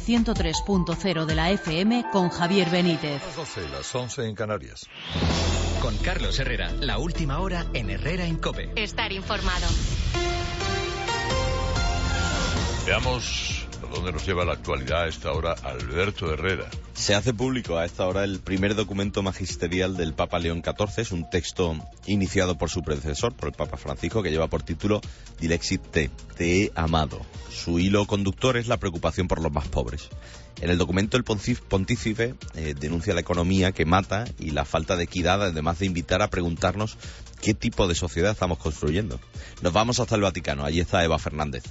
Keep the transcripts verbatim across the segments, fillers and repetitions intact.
ciento tres punto cero de la F M con Javier Benítez. Las doce, las once en Canarias. Con Carlos Herrera, la última hora en Herrera en COPE. Estar informado. Veamos a dónde nos lleva la actualidad a esta hora Alberto Herrera. Se hace público a esta hora el primer documento magisterial del Papa León catorce. Es un texto iniciado por su predecesor, por el Papa Francisco, que lleva por título Dilexit Te, te he amado. Su hilo conductor es la preocupación por los más pobres. En el documento el pontífice eh, denuncia la economía que mata y la falta de equidad, además de invitar a preguntarnos qué tipo de sociedad estamos construyendo. Nos vamos hasta el Vaticano, allí está Eva Fernández.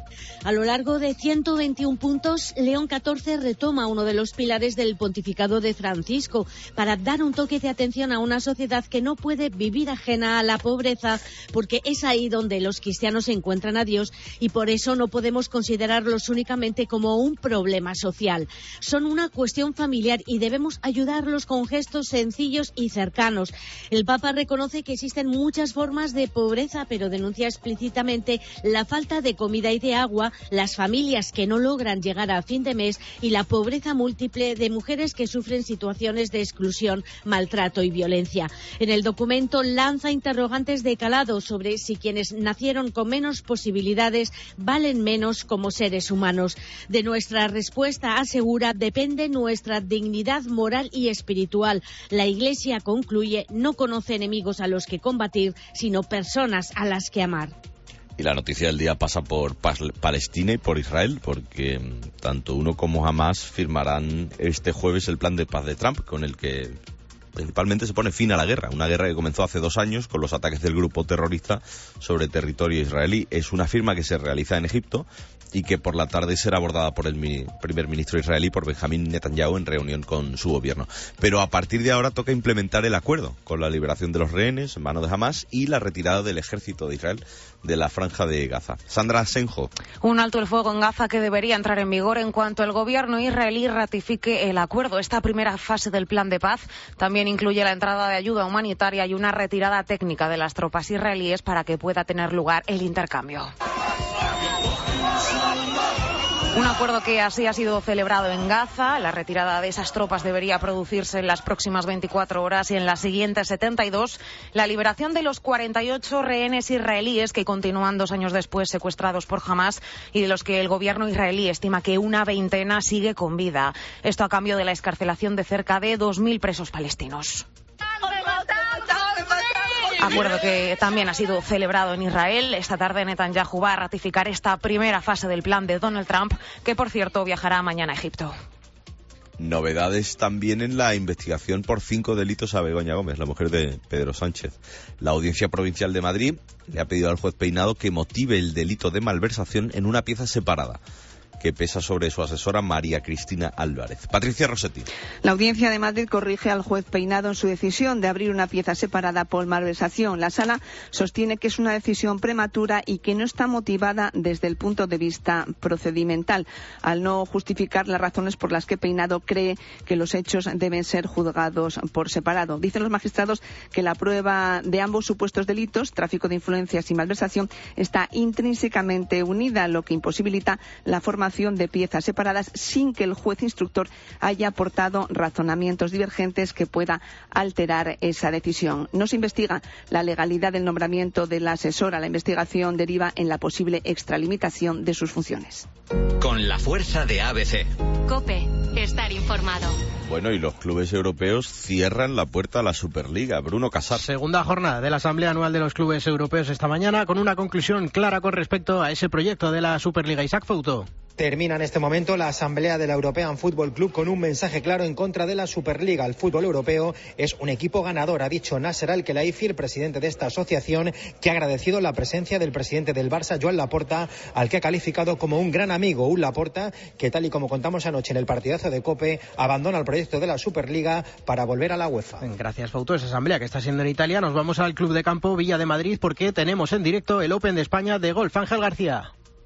A lo largo de ciento veintiún puntos, León catorce retoma uno de los pilares del pontificado de Francisco para dar un toque de atención a una sociedad que no puede vivir ajena a la pobreza, porque es ahí donde los cristianos encuentran a Dios y por eso no podemos considerarlos únicamente como un problema social. Son una cuestión familiar y debemos ayudarlos con gestos sencillos y cercanos. El Papa reconoce que existen muchas formas de pobreza, pero denuncia explícitamente la falta de comida y de agua, las familias que no logran llegar a fin de mes y la pobreza múltiple de mujeres que sufren situaciones de exclusión, maltrato y violencia. En el documento lanza interrogantes de calado sobre si quienes nacieron con menos posibilidades valen menos como seres humanos. De nuestra respuesta, asegura, depende nuestra dignidad moral y espiritual. La Iglesia, concluye, no conoce enemigos a los que combatir, sino personas a las que amar. Y la noticia del día pasa por Palestina y por Israel, porque tanto uno como Hamás firmarán este jueves el plan de paz de Trump, con el que principalmente se pone fin a la guerra, una guerra que comenzó hace dos años con los ataques del grupo terrorista sobre territorio israelí. Es una firma que se realiza en Egipto y que por la tarde será abordada por el primer ministro israelí, por Benjamín Netanyahu, en reunión con su gobierno. Pero a partir de ahora toca implementar el acuerdo con la liberación de los rehenes en manos de Hamás y la retirada del ejército de Israel de la franja de Gaza. Sandra Senjo. Un alto el fuego en Gaza que debería entrar en vigor en cuanto el gobierno israelí ratifique el acuerdo. Esta primera fase del plan de paz también incluye la entrada de ayuda humanitaria y una retirada técnica de las tropas israelíes para que pueda tener lugar el intercambio. Un acuerdo que así ha sido celebrado en Gaza. La retirada de esas tropas debería producirse en las próximas veinticuatro horas y en las siguientes setenta y dos. La liberación de los cuarenta y ocho rehenes israelíes que continúan dos años después secuestrados por Hamás y de los que el gobierno israelí estima que una veintena sigue con vida. Esto a cambio de la excarcelación de cerca de dos mil presos palestinos. Acuerdo que también ha sido celebrado en Israel. Esta tarde Netanyahu va a ratificar esta primera fase del plan de Donald Trump, que por cierto viajará mañana a Egipto. Novedades también en la investigación por cinco delitos a Begoña Gómez, la mujer de Pedro Sánchez. La Audiencia Provincial de Madrid le ha pedido al juez Peinado que motive el delito de malversación en una pieza separada que pesa sobre su asesora María Cristina Álvarez. Patricia Rossetti. La Audiencia de Madrid corrige al juez Peinado en su decisión de abrir una pieza separada por malversación. La Sala sostiene que es una decisión prematura y que no está motivada desde el punto de vista procedimental, al no justificar las razones por las que Peinado cree que los hechos deben ser juzgados por separado. Dicen los magistrados que la prueba de ambos supuestos delitos, tráfico de influencias y malversación, está intrínsecamente unida, lo que imposibilita la forma de piezas separadas sin que el juez instructor haya aportado razonamientos divergentes que pueda alterar esa decisión. No se investiga la legalidad del nombramiento de la asesora. La investigación deriva en la posible extralimitación de sus funciones. Con la fuerza de A B C. COPE. Estar informado. Bueno, y los clubes europeos cierran la puerta a la Superliga. Bruno Casar. Segunda jornada de la Asamblea Anual de los Clubes Europeos esta mañana, con una conclusión clara con respecto a ese proyecto de la Superliga. Isaac Fouto. Termina en este momento la asamblea de la European Football Club con un mensaje claro en contra de la Superliga. El fútbol europeo es un equipo ganador, ha dicho Nasser Al-Khelaifi, el presidente de esta asociación, que ha agradecido la presencia del presidente del Barça, Joan Laporta, al que ha calificado como un gran amigo. Un Laporta que, tal y como contamos anoche en el partidazo de COPE, abandona el proyecto de la Superliga para volver a la UEFA. Gracias, Fouto. Esa asamblea que está siendo en Italia. Nos vamos al Club de Campo Villa de Madrid porque tenemos en directo el Open de España de golf. Ángel García.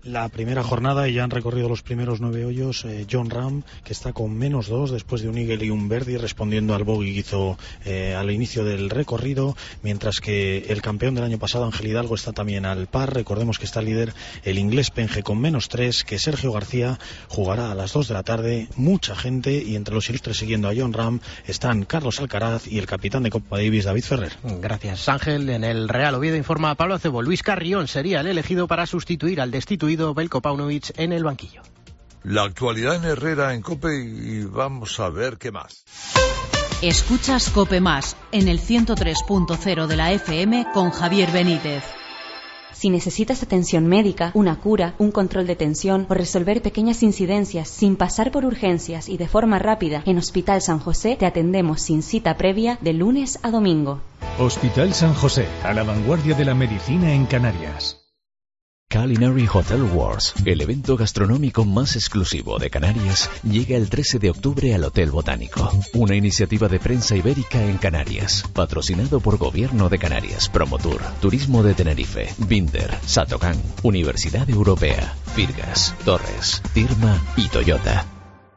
la primera jornada y ya han recorrido los primeros nueve hoyos. eh, Jon Rahm, que está con menos dos después de un eagle y un birdie, respondiendo al bogey que hizo eh, al inicio del recorrido, mientras que el campeón del año pasado, Ángel Hidalgo, está también al par. Recordemos que está líder el inglés Penge con menos tres, que Sergio García jugará a las dos de la tarde. Mucha gente, y entre los ilustres siguiendo a Jon Rahm están Carlos Alcaraz y el capitán de Copa Davis, David Ferrer. Gracias, Ángel. En el Real Oviedo informa Pablo Acebo, Luis Carrión sería el elegido para sustituir al destituido Belko Paunovic en el banquillo. La actualidad en Herrera, en COPE, y vamos a ver qué más. Escuchas COPE Más en el ciento tres punto cero de la F M con Javier Benítez. Si necesitas atención médica, una cura, un control de tensión o resolver pequeñas incidencias sin pasar por urgencias y de forma rápida, en Hospital San José te atendemos sin cita previa de lunes a domingo. Hospital San José, a la vanguardia de la medicina en Canarias. Culinary Hotel Wars, el evento gastronómico más exclusivo de Canarias, llega el trece de octubre al Hotel Botánico. Una iniciativa de prensa ibérica en Canarias, patrocinado por Gobierno de Canarias, Promotur, Turismo de Tenerife, Binder, Satocan, Universidad Europea, Firgas, Torres, Tirma y Toyota.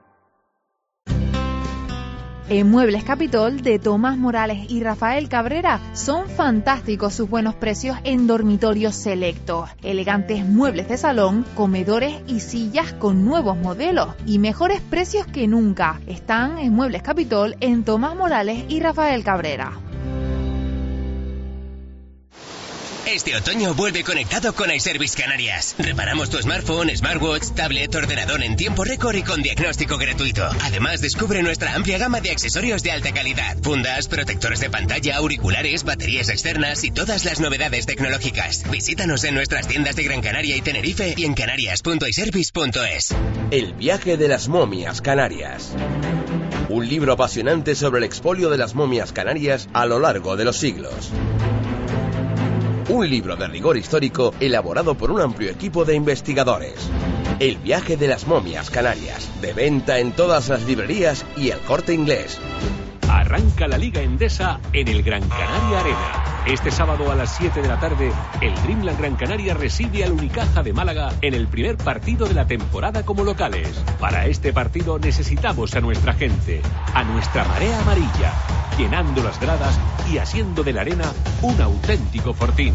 En Muebles Capitol de Tomás Morales y Rafael Cabrera son fantásticos sus buenos precios en dormitorios selectos. Elegantes muebles de salón, comedores y sillas con nuevos modelos y mejores precios que nunca. Están en Muebles Capitol en Tomás Morales y Rafael Cabrera. Este otoño vuelve conectado con iService Canarias. Reparamos tu smartphone, smartwatch, tablet, ordenador en tiempo récord y con diagnóstico gratuito. Además, descubre nuestra amplia gama de accesorios de alta calidad. Fundas, protectores de pantalla, auriculares, baterías externas y todas las novedades tecnológicas. Visítanos en nuestras tiendas de Gran Canaria y Tenerife y en canarias punto iservice punto es. El viaje de las momias canarias. Un libro apasionante sobre el expolio de las momias canarias a lo largo de los siglos. Un libro de rigor histórico elaborado por un amplio equipo de investigadores. El viaje de las momias canarias. De venta en todas las librerías y El Corte Inglés. Arranca la Liga Endesa en el Gran Canaria Arena. Este sábado a las siete de la tarde, el Dreamland Gran Canaria recibe al Unicaja de Málaga en el primer partido de la temporada como locales. Para este partido necesitamos a nuestra gente, a nuestra marea amarilla, llenando las gradas y haciendo de la arena un auténtico fortín.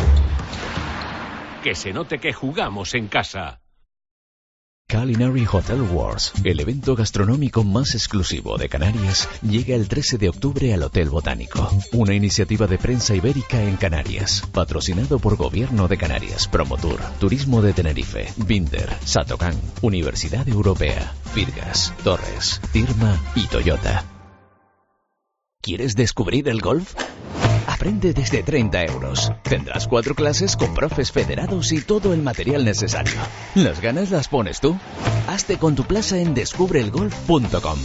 Que se note que jugamos en casa. Culinary Hotel Wars, el evento gastronómico más exclusivo de Canarias, llega el trece de octubre al Hotel Botánico. Una iniciativa de prensa ibérica en Canarias, patrocinado por Gobierno de Canarias, Promotur, Turismo de Tenerife, Binder, Satocan, Universidad Europea, Firgas, Torres, Tirma y Toyota. ¿Quieres descubrir el golf? Aprende desde treinta euros. Tendrás cuatro clases con profes federados y todo el material necesario. ¿Las ganas las pones tú? Hazte con tu plaza en descubre el golf punto com.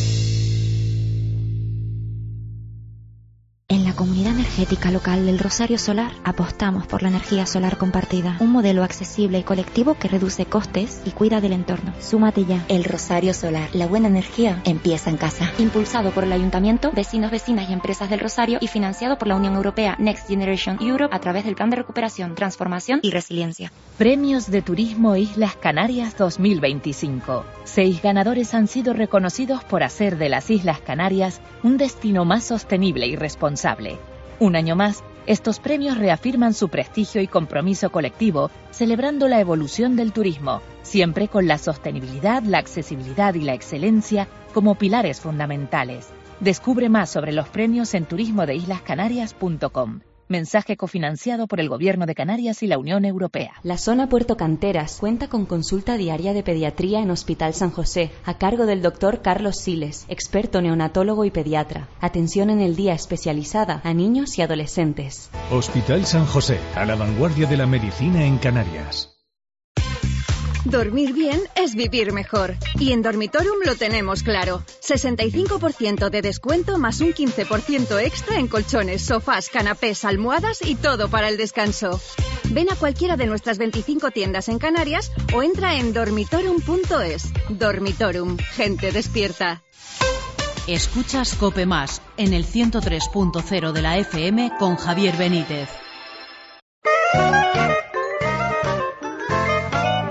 En la Comunidad Energética Local del Rosario Solar apostamos por la energía solar compartida, un modelo accesible y colectivo que reduce costes y cuida del entorno. Súmate ya. El Rosario Solar, la buena energía empieza en casa. Impulsado por el Ayuntamiento, vecinos, vecinas y empresas del Rosario y financiado por la Unión Europea Next Generation Europe a través del Plan de Recuperación, Transformación y Resiliencia. Premios de Turismo Islas Canarias dos mil veinticinco. Seis ganadores han sido reconocidos por hacer de las Islas Canarias un destino más sostenible y responsable. Un año más, estos premios reafirman su prestigio y compromiso colectivo, celebrando la evolución del turismo, siempre con la sostenibilidad, la accesibilidad y la excelencia como pilares fundamentales. Descubre más sobre los premios en turismo de islas canarias punto com. Mensaje cofinanciado por el Gobierno de Canarias y la Unión Europea. La zona Puerto Canteras cuenta con consulta diaria de pediatría en Hospital San José, a cargo del doctor Carlos Siles, experto neonatólogo y pediatra. Atención en el día especializada a niños y adolescentes. Hospital San José, a la vanguardia de la medicina en Canarias. Dormir bien es vivir mejor. Y en Dormitorium lo tenemos claro. sesenta y cinco por ciento de descuento más un quince por ciento extra en colchones, sofás, canapés, almohadas y todo para el descanso. Ven a cualquiera de nuestras veinticinco tiendas en Canarias o entra en dormitorium punto es. Dormitorium, gente despierta. Escuchas COPE Más en el ciento tres punto cero de la F M con Javier Benítez.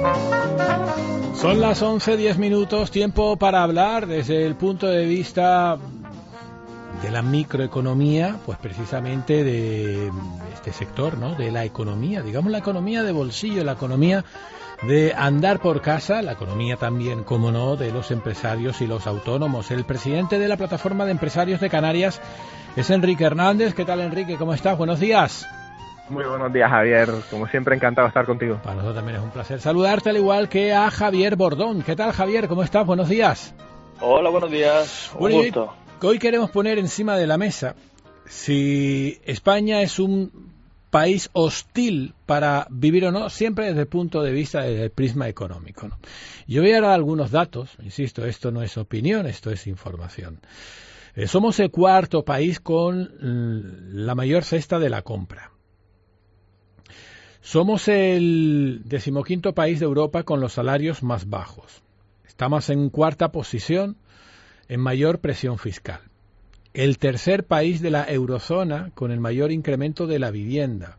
Son las once diez minutos, tiempo para hablar desde el punto de vista de la microeconomía, pues precisamente de este sector, ¿no? De la economía, digamos la economía de bolsillo, la economía de andar por casa, la economía también, como no, de los empresarios y los autónomos. El presidente de la Plataforma de Empresarios de Canarias es Enrique Hernández. ¿Qué tal, Enrique? ¿Cómo estás? Buenos días. Muy buenos días, Javier. Como siempre, encantado de estar contigo. Para nosotros también es un placer saludarte, al igual que a Javier Bordón. ¿Qué tal, Javier? ¿Cómo estás? Buenos días. Hola, buenos días. Un bueno, gusto. Hoy queremos poner encima de la mesa si España es un país hostil para vivir o no, siempre desde el punto de vista del prisma económico, ¿no? Yo voy a dar algunos datos, insisto, esto no es opinión, esto es información. Eh, somos el cuarto país con la mayor cesta de la compra. Somos el decimoquinto país de Europa con los salarios más bajos. Estamos en cuarta posición en mayor presión fiscal. El tercer país de la eurozona con el mayor incremento de la vivienda.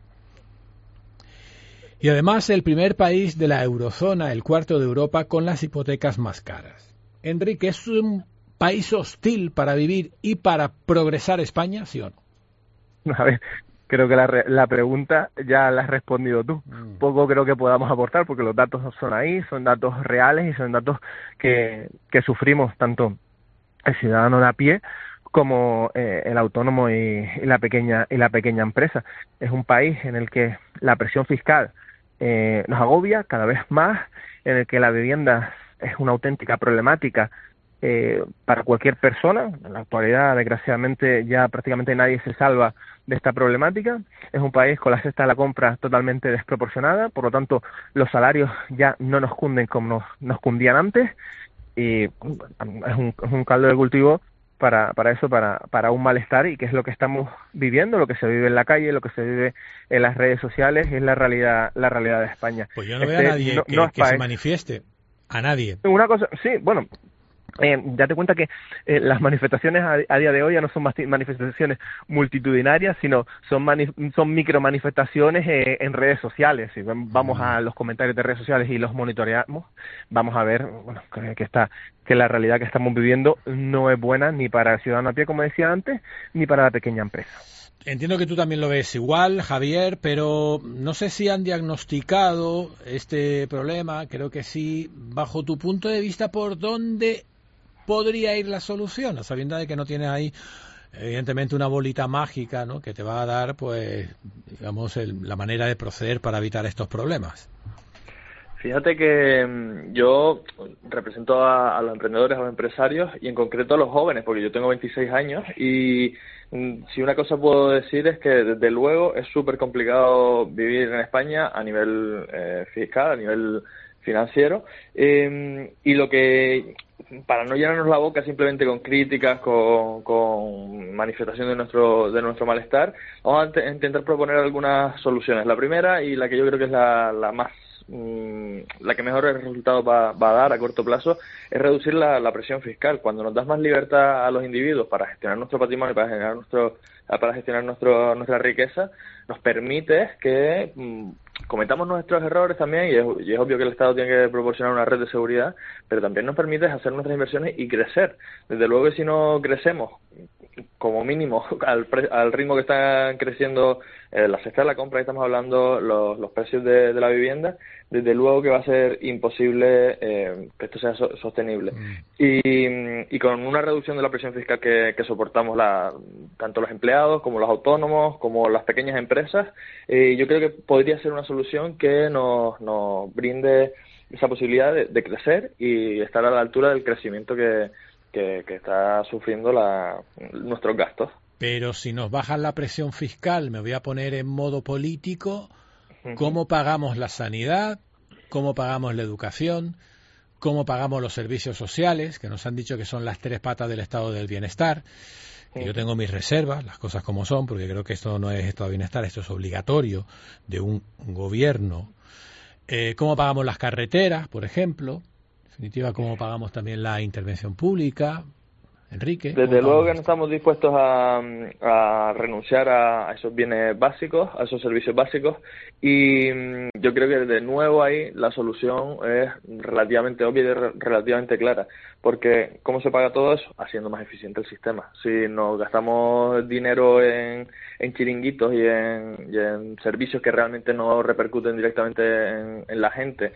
Y además el primer país de la eurozona, el cuarto de Europa, con las hipotecas más caras. Enrique, ¿es un país hostil para vivir y para progresar España, sí o no? A ver, creo que la, re- la pregunta ya la has respondido tú. Mm. Poco creo que podamos aportar porque los datos son ahí, son datos reales y son datos que, que sufrimos tanto el ciudadano de a pie como eh, el autónomo y, y la pequeña y la pequeña empresa. Es un país en el que la presión fiscal eh, nos agobia cada vez más, en el que la vivienda es una auténtica problemática eh, para cualquier persona. En la actualidad, desgraciadamente, ya prácticamente nadie se salva de esta problemática. Es un país con la cesta de la compra totalmente desproporcionada, por lo tanto, los salarios ya no nos cunden como nos, nos cundían antes, y es un, es un caldo de cultivo para para eso, para para un malestar, y que es lo que estamos viviendo, lo que se vive en la calle, lo que se vive en las redes sociales, es la realidad la realidad de España. Pues yo no veo este, a nadie no, que, no que se manifieste, a nadie. Una cosa, sí, bueno, eh, date cuenta que eh, las manifestaciones a, a día de hoy ya no son más manifestaciones multitudinarias, sino son mani son micromanifestaciones eh, en redes sociales. Si vamos a los comentarios de redes sociales y los monitoreamos, vamos a ver, bueno, que, que está que la realidad que estamos viviendo no es buena ni para el ciudadano a pie, como decía antes, ni para la pequeña empresa. Entiendo que tú también lo ves igual, Javier, pero no sé si han diagnosticado este problema. Creo que sí. Bajo tu punto de vista, ¿por dónde podría ir la solución? Sabiendo de que no tienes ahí, evidentemente, una bolita mágica, ¿no?, que te va a dar, pues, digamos, el, la manera de proceder para evitar estos problemas. Fíjate que yo represento a, a los emprendedores, a los empresarios y en concreto a los jóvenes, porque yo tengo veintiséis años y si una cosa puedo decir es que desde luego es súper complicado vivir en España a nivel eh, fiscal, a nivel financiero, eh, y lo que, para no llenarnos la boca simplemente con críticas, con, con manifestación de nuestro de nuestro malestar, vamos a intentar proponer algunas soluciones. La primera, y la que yo creo que es la, la más la que mejor resultado va, va a dar a corto plazo, es reducir la, la presión fiscal. Cuando nos das más libertad a los individuos para gestionar nuestro patrimonio, para gestionar nuestro para gestionar nuestro nuestra riqueza, nos permite que mm, cometamos nuestros errores también, y es, y es obvio que el Estado tiene que proporcionar una red de seguridad, pero también nos permite hacer nuestras inversiones y crecer. Desde luego que si no crecemos como mínimo al, pre, al ritmo que están creciendo eh, la cesta de la compra, que estamos hablando, los, los precios de, de la vivienda, desde luego que va a ser imposible eh, que esto sea so, sostenible. Mm. Y, y con una reducción de la presión fiscal que, que soportamos la, tanto los empleados como los autónomos, como las pequeñas empresas, eh, yo creo que podría ser una solución que nos, nos brinde esa posibilidad de, de crecer y estar a la altura del crecimiento que Que, que está sufriendo la, nuestros gastos. Pero si nos bajan la presión fiscal, me voy a poner en modo político, ¿cómo pagamos la sanidad? ¿Cómo pagamos la educación? ¿Cómo pagamos los servicios sociales? Que nos han dicho que son las tres patas del estado del bienestar. Que yo tengo mis reservas, las cosas como son, porque creo que esto no es estado de bienestar, esto es obligatorio de un gobierno. Eh, ¿Cómo pagamos las carreteras, por ejemplo? En definitiva, cómo pagamos también la intervención pública, Enrique. Desde luego que no estamos dispuestos a, a renunciar a, a esos bienes básicos, a esos servicios básicos, y yo creo que de nuevo ahí la solución es relativamente obvia y re, relativamente clara, porque ¿cómo se paga todo eso? Haciendo más eficiente el sistema. Si nos gastamos dinero en, en chiringuitos y en, y en servicios que realmente no repercuten directamente en, en la gente,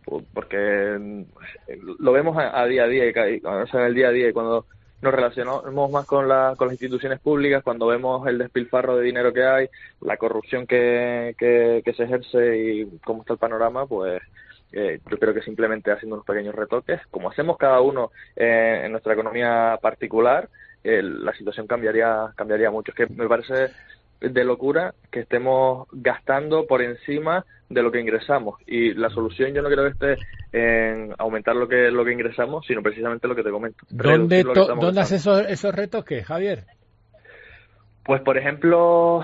porque lo vemos a, a día a día, y, o sea, en el día a día, y cuando nos relacionamos más con, la, con las instituciones públicas, cuando vemos el despilfarro de dinero que hay, la corrupción que, que, que se ejerce y cómo está el panorama, pues eh, yo creo que simplemente haciendo unos pequeños retoques, como hacemos cada uno eh, en nuestra economía particular, eh, la situación cambiaría cambiaría mucho. Es que me parece de locura que estemos gastando por encima de lo que ingresamos, y la solución yo no creo que esté en aumentar lo que lo que ingresamos, sino precisamente lo que te comento. ¿Dónde, to, ¿dónde haces esos, esos retos qué, Javier? Pues por ejemplo,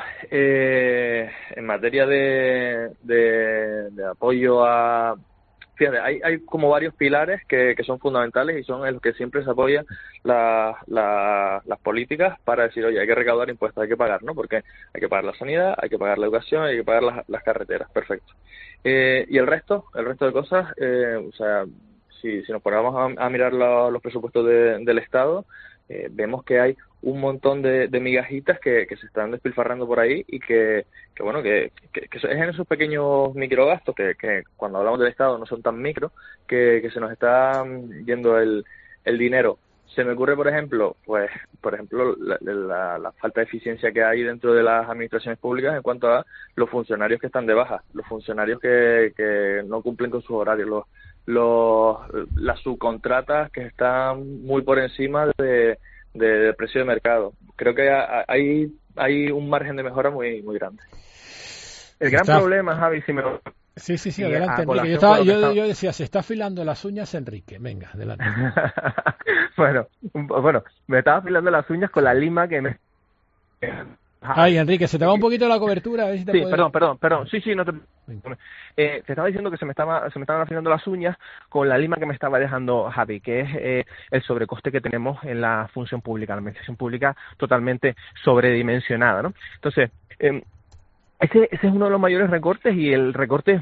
eh, en materia de, de, de apoyo a... Fíjate, hay, hay como varios pilares que, que son fundamentales y son en los que siempre se apoyan la, la, las políticas para decir, oye, hay que recaudar impuestos, hay que pagar, ¿no? Porque hay que pagar la sanidad, hay que pagar la educación, hay que pagar las, las carreteras, perfecto. Eh, y el resto, el resto de cosas, eh, o sea, si, si nos ponemos a, a mirar la, los presupuestos de, del Estado, eh, vemos que hay un montón de, de migajitas que, que se están despilfarrando por ahí y que, que bueno, que, que, que es en esos pequeños microgastos que, que cuando hablamos del Estado no son tan micro, que, que se nos está yendo el, el dinero. Se me ocurre, por ejemplo, pues, por ejemplo, la, la, la falta de eficiencia que hay dentro de las administraciones públicas en cuanto a los funcionarios que están de baja, los funcionarios que, que no cumplen con sus horarios, los, los, las subcontratas que están muy por encima de, de, del precio de mercado. Creo que hay, hay un margen de mejora muy, muy grande. El gran Está... problema, Javi, si me lo... Sí, sí, sí, adelante, Enrique. Yo, estaba, yo, estaba... yo decía, se está afilando las uñas, Enrique. Venga, adelante. bueno, bueno, me estaba afilando las uñas con la lima que me... Ay, Enrique, se te va un poquito la cobertura. A ver si te sí, puede... perdón, perdón, perdón. Sí, sí, no te... Eh, te estaba diciendo que se me, estaba, se me estaban afilando las uñas con la lima que me estaba dejando Javi, que es eh, el sobrecoste que tenemos en la función pública, la administración pública totalmente sobredimensionada, ¿no? Entonces... Eh, Ese, ese es uno de los mayores recortes y el recorte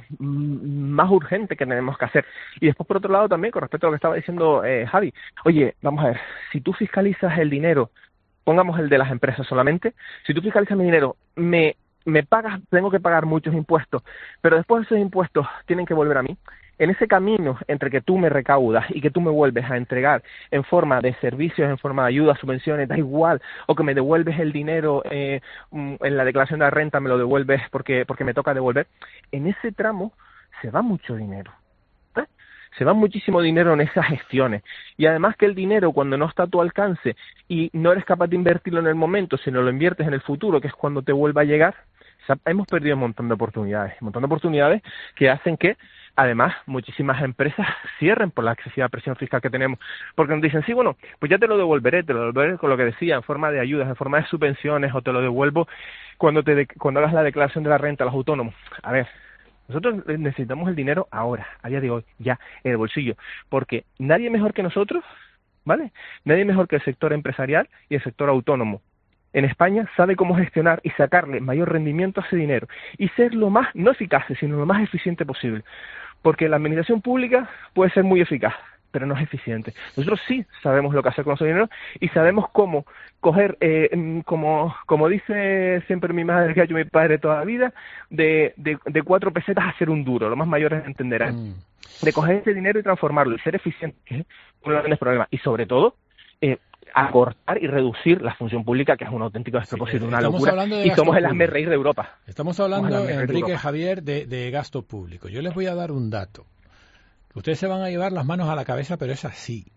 más urgente que tenemos que hacer. Y después, por otro lado, también, con respecto a lo que estaba diciendo eh, Javi, oye, vamos a ver, si tú fiscalizas el dinero, pongamos el de las empresas solamente, si tú fiscalizas mi dinero, me, me pagas, tengo que pagar muchos impuestos, pero después esos impuestos tienen que volver a mí. En ese camino entre que tú me recaudas y que tú me vuelves a entregar en forma de servicios, en forma de ayudas, subvenciones, da igual, o que me devuelves el dinero eh, en la declaración de la renta, me lo devuelves porque porque me toca devolver, en ese tramo se va mucho dinero. ¿eh? Se va muchísimo dinero en esas gestiones. Y además que el dinero, cuando no está a tu alcance y no eres capaz de invertirlo en el momento, sino lo inviertes en el futuro, que es cuando te vuelva a llegar, o sea, hemos perdido un montón de oportunidades, un montón de oportunidades que hacen que además, muchísimas empresas cierren por la excesiva presión fiscal que tenemos, porque nos dicen, sí, bueno, pues ya te lo devolveré, te lo devolveré con lo que decía, en forma de ayudas, en forma de subvenciones, o te lo devuelvo cuando te de, cuando hagas la declaración de la renta a los autónomos. A ver, nosotros necesitamos el dinero ahora, a día de hoy, ya, en el bolsillo, porque nadie mejor que nosotros, ¿vale? Nadie mejor que el sector empresarial y el sector autónomo en España sabe cómo gestionar y sacarle mayor rendimiento a ese dinero y ser lo más, no eficaz, sino lo más eficiente posible. Porque la administración pública puede ser muy eficaz, pero no es eficiente. Nosotros sí sabemos lo que hacer con nuestro dinero y sabemos cómo coger, eh, como como dice siempre mi madre, que ha hecho mi padre toda la vida, de, de, de cuatro pesetas a hacer un duro. Los más mayores entenderán. Mm. De coger ese dinero y transformarlo y ser eficiente, ¿eh? Uno de los grandes problemas. Y sobre todo, eh, acortar y reducir la función pública, que es un auténtico despropósito, sí, una locura, y somos el hazmerreír de Europa. Estamos hablando, Enrique de Javier, de, de gasto público. Yo les voy a dar un dato. Ustedes se van a llevar las manos a la cabeza, pero es así.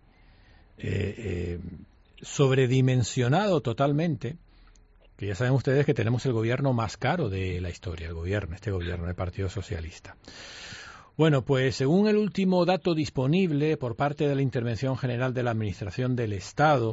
Eh, eh, sobredimensionado totalmente, que ya saben ustedes que tenemos el gobierno más caro de la historia, el gobierno, este gobierno del Partido Socialista. Bueno, pues según el último dato disponible por parte de la Intervención General de la Administración del Estado,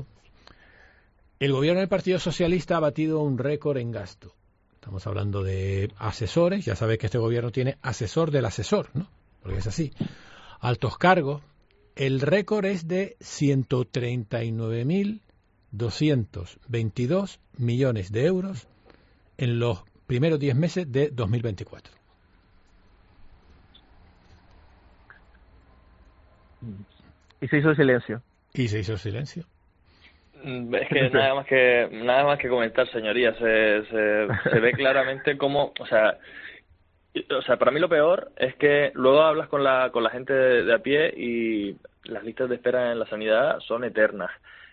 el gobierno del Partido Socialista ha batido un récord en gasto. Estamos hablando de asesores, ya sabéis que este gobierno tiene asesor del asesor, ¿no? Porque es así. Altos cargos, el récord es de ciento treinta y nueve mil doscientos veintidós millones de euros en los primeros diez meses de dos mil veinticuatro. Y se hizo silencio. Y se hizo silencio. Es que nada más que nada más que comentar, señorías. Se, se, se ve claramente cómo, o sea, o sea, para mí lo peor es que luego hablas con la con la gente de, de a pie y las listas de espera en la sanidad son eternas.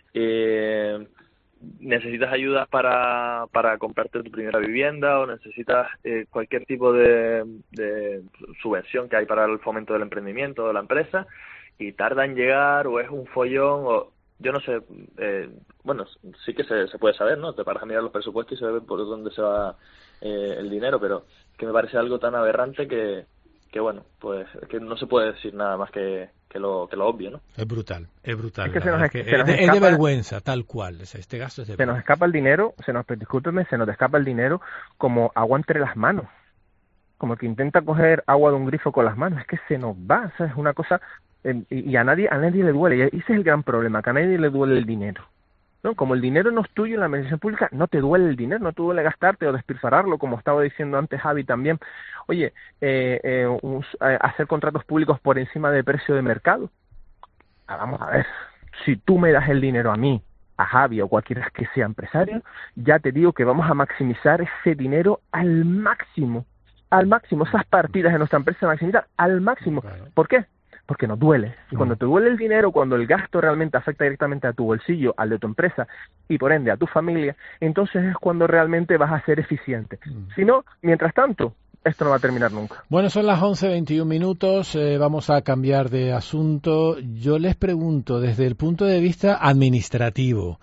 Eh, necesitas ayuda para para comprarte tu primera vivienda o necesitas eh, cualquier tipo de, de subvención que hay para el fomento del emprendimiento de la empresa y tarda en llegar o es un follón o yo no sé, eh, bueno, sí que se, se puede saber, ¿no? Te paras a mirar los presupuestos y se ve por dónde se va eh, el dinero, pero que me parece algo tan aberrante que, que bueno, pues que no se puede decir nada más que, que, lo, que lo obvio, ¿no? Es brutal, es brutal. Es que se nos, es, que se nos es, de, escapa, es de vergüenza, tal cual. O sea, este gasto es de se vergüenza. nos escapa el dinero, se nos, discúlpeme, se nos escapa el dinero como agua entre las manos. Como el que intenta coger agua de un grifo con las manos. Es que se nos va, o sea, es una cosa... y a nadie a nadie le duele, y ese es el gran problema, que a nadie le duele el dinero, ¿no? Como el dinero no es tuyo en la administración pública, no te duele el dinero, no te duele gastarte o despilfarrarlo, como estaba diciendo antes Javi también. Oye, eh, eh, un, eh, hacer contratos públicos por encima del precio de mercado. Ah, vamos a ver, si tú me das el dinero a mí, a Javi o cualquiera que sea empresario, ya te digo que vamos a maximizar ese dinero al máximo, al máximo, esas partidas de nuestra empresa se maximizan al máximo. ¿Por qué? Porque nos duele. Y cuando te duele el dinero, cuando el gasto realmente afecta directamente a tu bolsillo, al de tu empresa y por ende a tu familia, entonces es cuando realmente vas a ser eficiente. Mm. Si no, mientras tanto, esto no va a terminar nunca. Bueno, son las once veintiún minutos, eh, vamos a cambiar de asunto. Yo les pregunto, desde el punto de vista administrativo,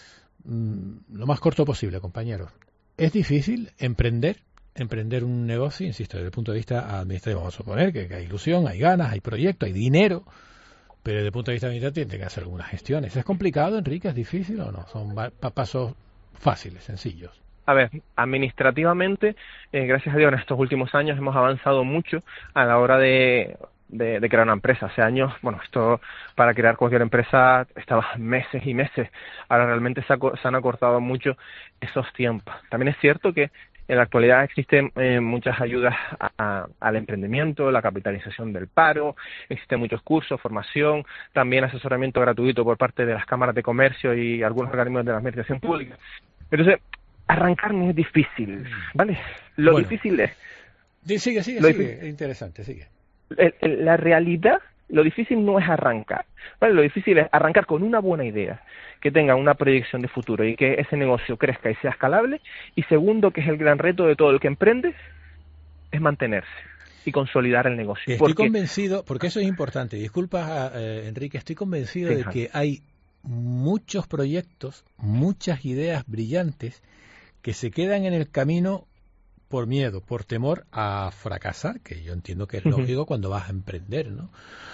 mmm, lo más corto posible, compañeros, ¿es difícil emprender? Emprender un negocio, insisto, desde el punto de vista administrativo, vamos a suponer que, que hay ilusión, hay ganas, hay proyecto, hay dinero, pero desde el punto de vista administrativo tiene que hacer algunas gestiones. ¿Es complicado, Enrique? ¿Es difícil o no? Son pasos fáciles, sencillos. A ver, administrativamente, eh, gracias a Dios, en estos últimos años hemos avanzado mucho a la hora de, de, de crear una empresa. Hace años, bueno, esto para crear cualquier empresa estaba meses y meses. Ahora realmente se, ha, se han acortado mucho esos tiempos. También es cierto que en la actualidad existen eh, muchas ayudas a, a, al emprendimiento, la capitalización del paro, existen muchos cursos, formación, también asesoramiento gratuito por parte de las cámaras de comercio y algunos organismos de la administración pública. Entonces, arrancar no es difícil, ¿vale? Lo bueno, difícil es... Sigue, sigue, lo sigue, difícil, interesante, sigue. El, el, la realidad, lo difícil no es arrancar, ¿vale? Lo difícil es arrancar con una buena idea, que tenga una proyección de futuro y que ese negocio crezca y sea escalable. Y segundo, que es el gran reto de todo el que emprende, es mantenerse y consolidar el negocio. Estoy porque... convencido, porque eso es importante, disculpa eh, Enrique, estoy convencido sí, de que hay muchos proyectos, muchas ideas brillantes que se quedan en el camino por miedo, por temor a fracasar, que yo entiendo que es lógico cuando vas a emprender, ¿no?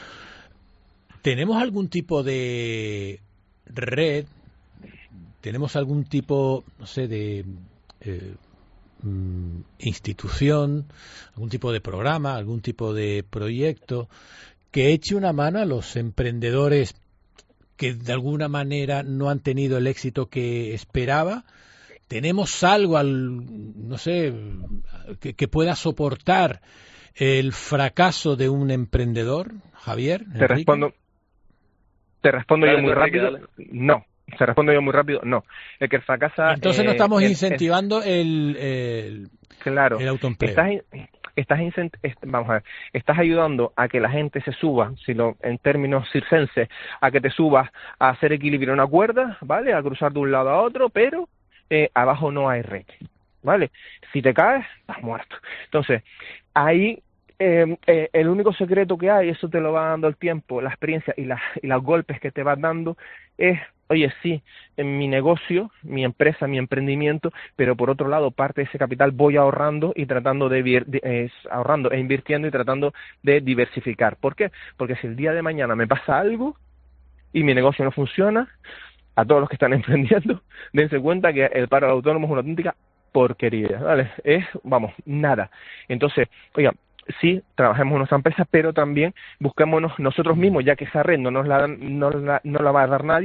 ¿Tenemos algún tipo de red? ¿Tenemos algún tipo, no sé, de eh, mm, institución, algún tipo de programa, algún tipo de proyecto que eche una mano a los emprendedores que de alguna manera no han tenido el éxito que esperaba? ¿Tenemos algo, al, no sé, que, que pueda soportar el fracaso de un emprendedor, Javier? Te Enrique? respondo, te respondo dale, yo muy rápido. Dale. No, te respondo yo muy rápido. No, el que fracasa. Entonces eh, no estamos es, incentivando es, el, el, claro, el autoempleo. Estás, estás incent, est, vamos a ver, estás ayudando a que la gente se suba, si lo en términos circenses, a que te subas a hacer equilibrio en una cuerda, ¿vale? A cruzar de un lado a otro, pero Eh, abajo no hay red, ¿vale? Si te caes, estás muerto. Entonces, ahí eh, eh, el único secreto que hay, eso te lo va dando el tiempo, la experiencia y, la, y los golpes que te vas dando, es, oye, sí, en mi negocio, mi empresa, mi emprendimiento, pero por otro lado, parte de ese capital voy ahorrando y tratando de, de eh, ahorrando e invirtiendo y tratando de diversificar. ¿Por qué? Porque si el día de mañana me pasa algo y mi negocio no funciona, a todos los que están emprendiendo, dense cuenta que el paro autónomo es una auténtica porquería, ¿vale? Es, vamos, nada. Entonces, oiga, sí, trabajemos en nuestra empresa, pero también busquémonos nosotros mismos, ya que esa red no nos la, no la, no la va a dar nadie,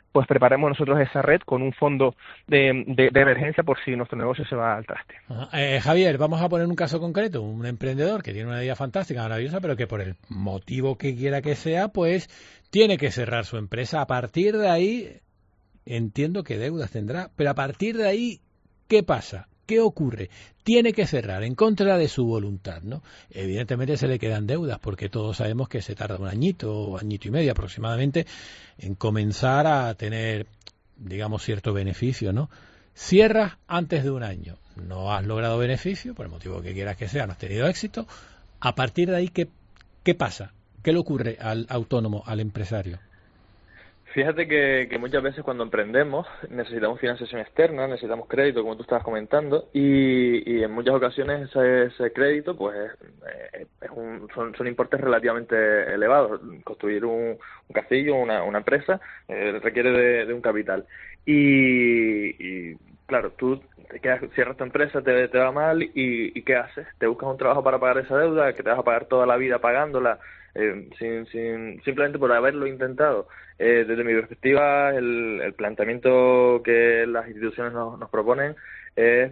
pues preparemos nosotros esa red con un fondo de, de, de emergencia por si nuestro negocio se va al traste. Eh, Javier, vamos a poner un caso concreto, un emprendedor que tiene una idea fantástica, maravillosa, pero que por el motivo que quiera que sea, pues tiene que cerrar su empresa. A partir de ahí, entiendo que deudas tendrá, pero a partir de ahí, ¿qué pasa? ¿Qué ocurre? Tiene que cerrar en contra de su voluntad, ¿no? Evidentemente se le quedan deudas porque todos sabemos que se tarda un añito o añito y medio aproximadamente en comenzar a tener, digamos, cierto beneficio, ¿no? Cierras antes de un año, no has logrado beneficio, por el motivo que quieras que sea, no has tenido éxito. A partir de ahí, ¿qué, qué pasa? ¿Qué le ocurre al autónomo, al empresario? Fíjate que, que muchas veces cuando emprendemos necesitamos financiación externa, necesitamos crédito, como tú estabas comentando, y, y en muchas ocasiones ese, ese crédito pues es, es un, son, son importes relativamente elevados. Construir un, un castillo, una, una empresa, eh, requiere de, de un capital. Y, y claro, tú te quedas, cierras tu empresa, te, te va mal, y, y ¿qué haces? Te buscas un trabajo para pagar esa deuda, que te vas a pagar toda la vida pagándola, eh, sin, sin, simplemente por haberlo intentado. Eh, desde mi perspectiva, el, el planteamiento que las instituciones nos, nos proponen es,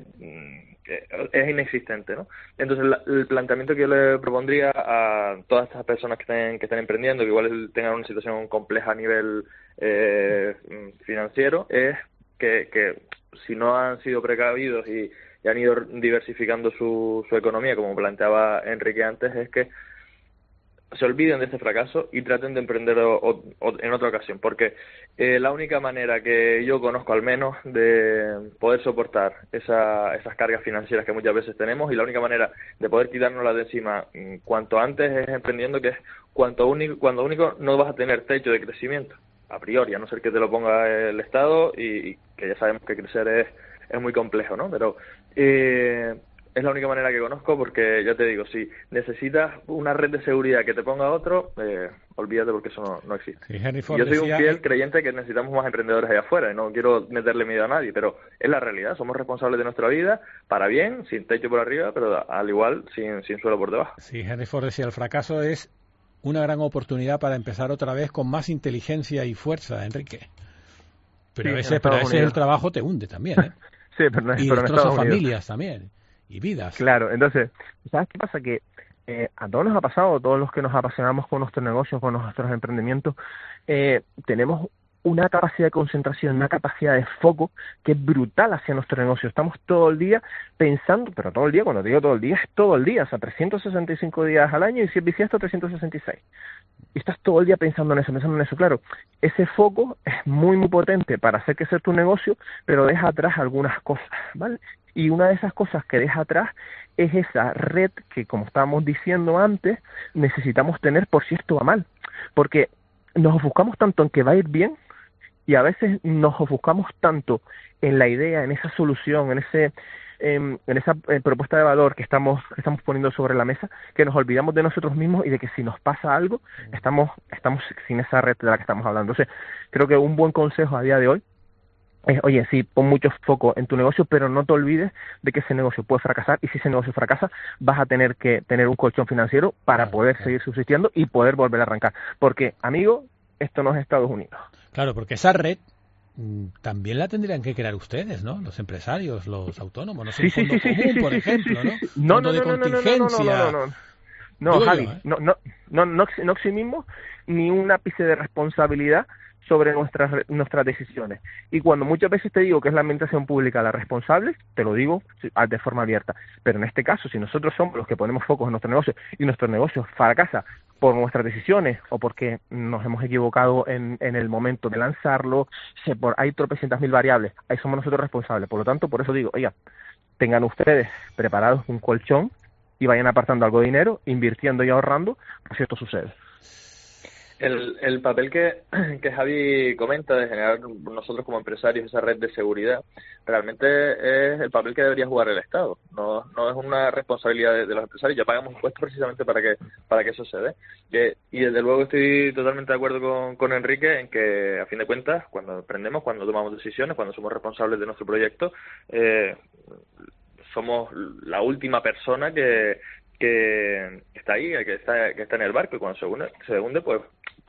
es inexistente, ¿no? Entonces, la, el planteamiento que yo le propondría a todas estas personas que estén, que estén emprendiendo, que igual tengan una situación compleja a nivel eh, financiero, es que, que si no han sido precavidos y, y han ido diversificando su, su economía, como planteaba Enrique antes, es que se olviden de este fracaso y traten de emprender o, o, o en otra ocasión, porque eh, la única manera que yo conozco al menos de poder soportar esa, esas cargas financieras que muchas veces tenemos, y la única manera de poder quitárnoslas de encima cuanto antes es emprendiendo, que es cuanto único, cuando único no vas a tener techo de crecimiento, a priori, a no ser que te lo ponga el Estado, y, y que ya sabemos que crecer es, es muy complejo, ¿no? Pero eh, es la única manera que conozco, porque ya te digo, si necesitas una red de seguridad que te ponga otro, eh, olvídate, porque eso no, no existe. Sí, Henry Ford yo soy decía... un fiel creyente que necesitamos más emprendedores allá afuera, y no quiero meterle miedo a nadie, pero es la realidad. Somos responsables de nuestra vida, para bien, sin techo por arriba, pero al igual sin, sin suelo por debajo. Sí, Henry Ford decía, el fracaso es una gran oportunidad para empezar otra vez con más inteligencia y fuerza, Enrique. Pero sí, a veces, pero a veces el trabajo te hunde también, ¿eh? Sí, pero no, y pero destroza familias también. Y vidas. Claro, entonces, ¿sabes qué pasa? Que eh, a todos nos ha pasado, a todos los que nos apasionamos con nuestros negocios, con nuestros emprendimientos, eh, tenemos una capacidad de concentración, una capacidad de foco que es brutal hacia nuestro negocio. Estamos todo el día pensando, pero todo el día, cuando te digo todo el día, es todo el día, o sea, trescientos sesenta y cinco días al año, y si es bisiesto, trescientos sesenta y seis. Y estás todo el día pensando en eso, pensando en eso. Claro, ese foco es muy, muy potente para hacer crecer tu negocio, pero deja atrás algunas cosas, ¿vale? Y una de esas cosas que deja atrás es esa red que, como estábamos diciendo antes, necesitamos tener por si esto va mal. Porque nos ofuscamos tanto en que va a ir bien, y a veces nos ofuscamos tanto en la idea, en esa solución, en ese en, en esa eh, propuesta de valor que estamos que estamos poniendo sobre la mesa, que nos olvidamos de nosotros mismos y de que si nos pasa algo, estamos estamos sin esa red de la que estamos hablando. Entonces, creo que un buen consejo a día de hoy es, oye, sí, pon mucho foco en tu negocio, pero no te olvides de que ese negocio puede fracasar, y si ese negocio fracasa, vas a tener que tener un colchón financiero para poder seguir subsistiendo y poder volver a arrancar. Porque, amigo, esto no es Estados Unidos. Claro, porque esa red mmm, también la tendrían que crear ustedes, ¿no? Los empresarios, los autónomos, no sé, sí, un fondo sí, sí, común, sí, por sí, ejemplo, sí, ¿no? sí, sí. No, Fondo no, de no, no, contingencia. no, no, no, no, no, no, no, Digo Javi, yo, ¿eh? no, no, no, no, no eximimos ni un ápice de responsabilidad sobre nuestras nuestras decisiones. Y cuando muchas veces te digo que es la administración pública la responsable, te lo digo de forma abierta. Pero en este caso, si nosotros somos los que ponemos focos en nuestro negocio y nuestro negocio fracasa por nuestras decisiones o porque nos hemos equivocado en, en el momento de lanzarlo, se por, hay tropecientas mil variables, ahí somos nosotros responsables. Por lo tanto, por eso digo, oiga, tengan ustedes preparados un colchón y vayan apartando algo de dinero, invirtiendo y ahorrando, por si esto sucede. El, el papel que, que Javi comenta de generar nosotros como empresarios esa red de seguridad, realmente es el papel que debería jugar el Estado. No, no es una responsabilidad de, de los empresarios. Ya pagamos impuestos precisamente para que para que eso se dé. Que, y desde luego estoy totalmente de acuerdo con, con Enrique en que, a fin de cuentas, cuando emprendemos, cuando tomamos decisiones, cuando somos responsables de nuestro proyecto, eh, somos la última persona que que está ahí, que está que está en el barco, y cuando se hunde, se hunde pues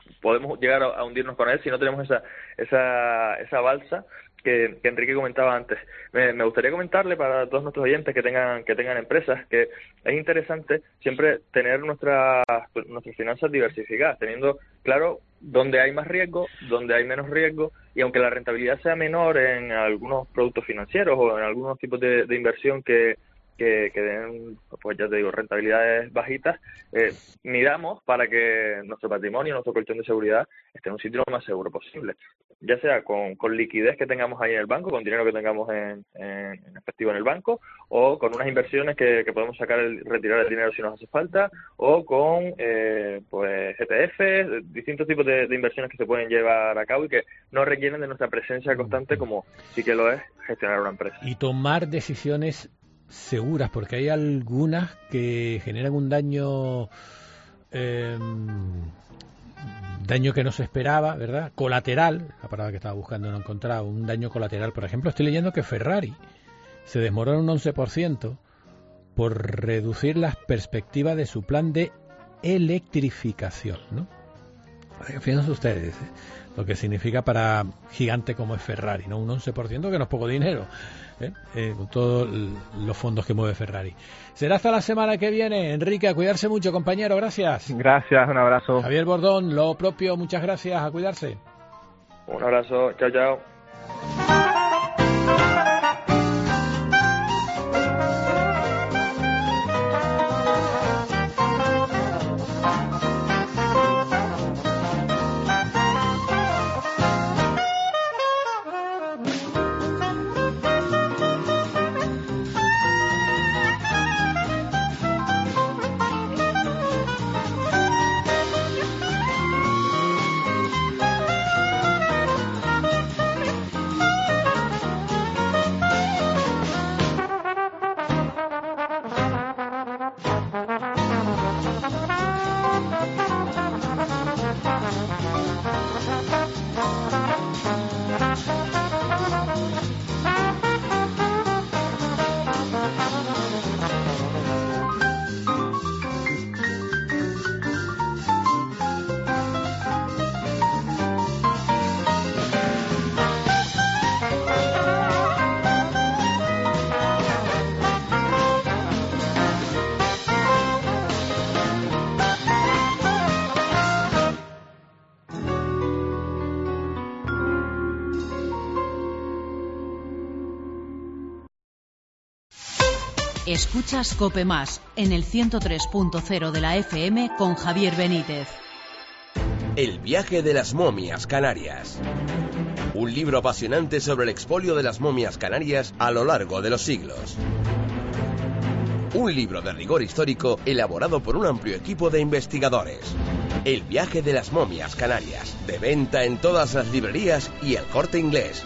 podemos llegar a, a hundirnos con él si no tenemos esa esa esa balsa que, que Enrique comentaba antes. Me, me gustaría comentarle para todos nuestros oyentes que tengan que tengan empresas que es interesante siempre tener nuestras nuestras finanzas diversificadas, teniendo claro dónde hay más riesgo, dónde hay menos riesgo, y aunque la rentabilidad sea menor en algunos productos financieros o en algunos tipos de, de inversión que Que, que den, pues ya te digo, rentabilidades bajitas, eh, miramos para que nuestro patrimonio, nuestro colchón de seguridad esté en un sitio lo más seguro posible, ya sea con, con liquidez que tengamos ahí en el banco, con dinero que tengamos en, en, en efectivo en el banco, o con unas inversiones que, que podemos sacar el, retirar el dinero si nos hace falta, o con eh, pues E T F, distintos tipos de, de inversiones que se pueden llevar a cabo y que no requieren de nuestra presencia constante como sí que lo es gestionar una empresa. Y tomar decisiones seguras, porque hay algunas que generan un daño eh, daño que no se esperaba, ¿verdad? Colateral, la palabra que estaba buscando no encontraba, un daño colateral. Por ejemplo, estoy leyendo que Ferrari se desmorona un once por ciento por reducir las perspectivas de su plan de electrificación, ¿no? Fíjense ustedes, ¿eh? Lo que significa para gigante como es Ferrari, ¿no? Un once por ciento que no es poco dinero, ¿eh? Eh, con todos los fondos que mueve Ferrari. Será hasta la semana que viene. Enrique, a cuidarse mucho, compañero, gracias. Gracias, un abrazo. Javier Bordón, lo propio, muchas gracias, a cuidarse. Un abrazo, chao, chao. Escuchas COPE Más en el ciento tres punto cero de la F M con Javier Benítez. El viaje de las momias canarias. Un libro apasionante sobre el expolio de las momias canarias a lo largo de los siglos. Un libro de rigor histórico elaborado por un amplio equipo de investigadores. El viaje de las momias canarias. De venta en todas las librerías y El Corte Inglés.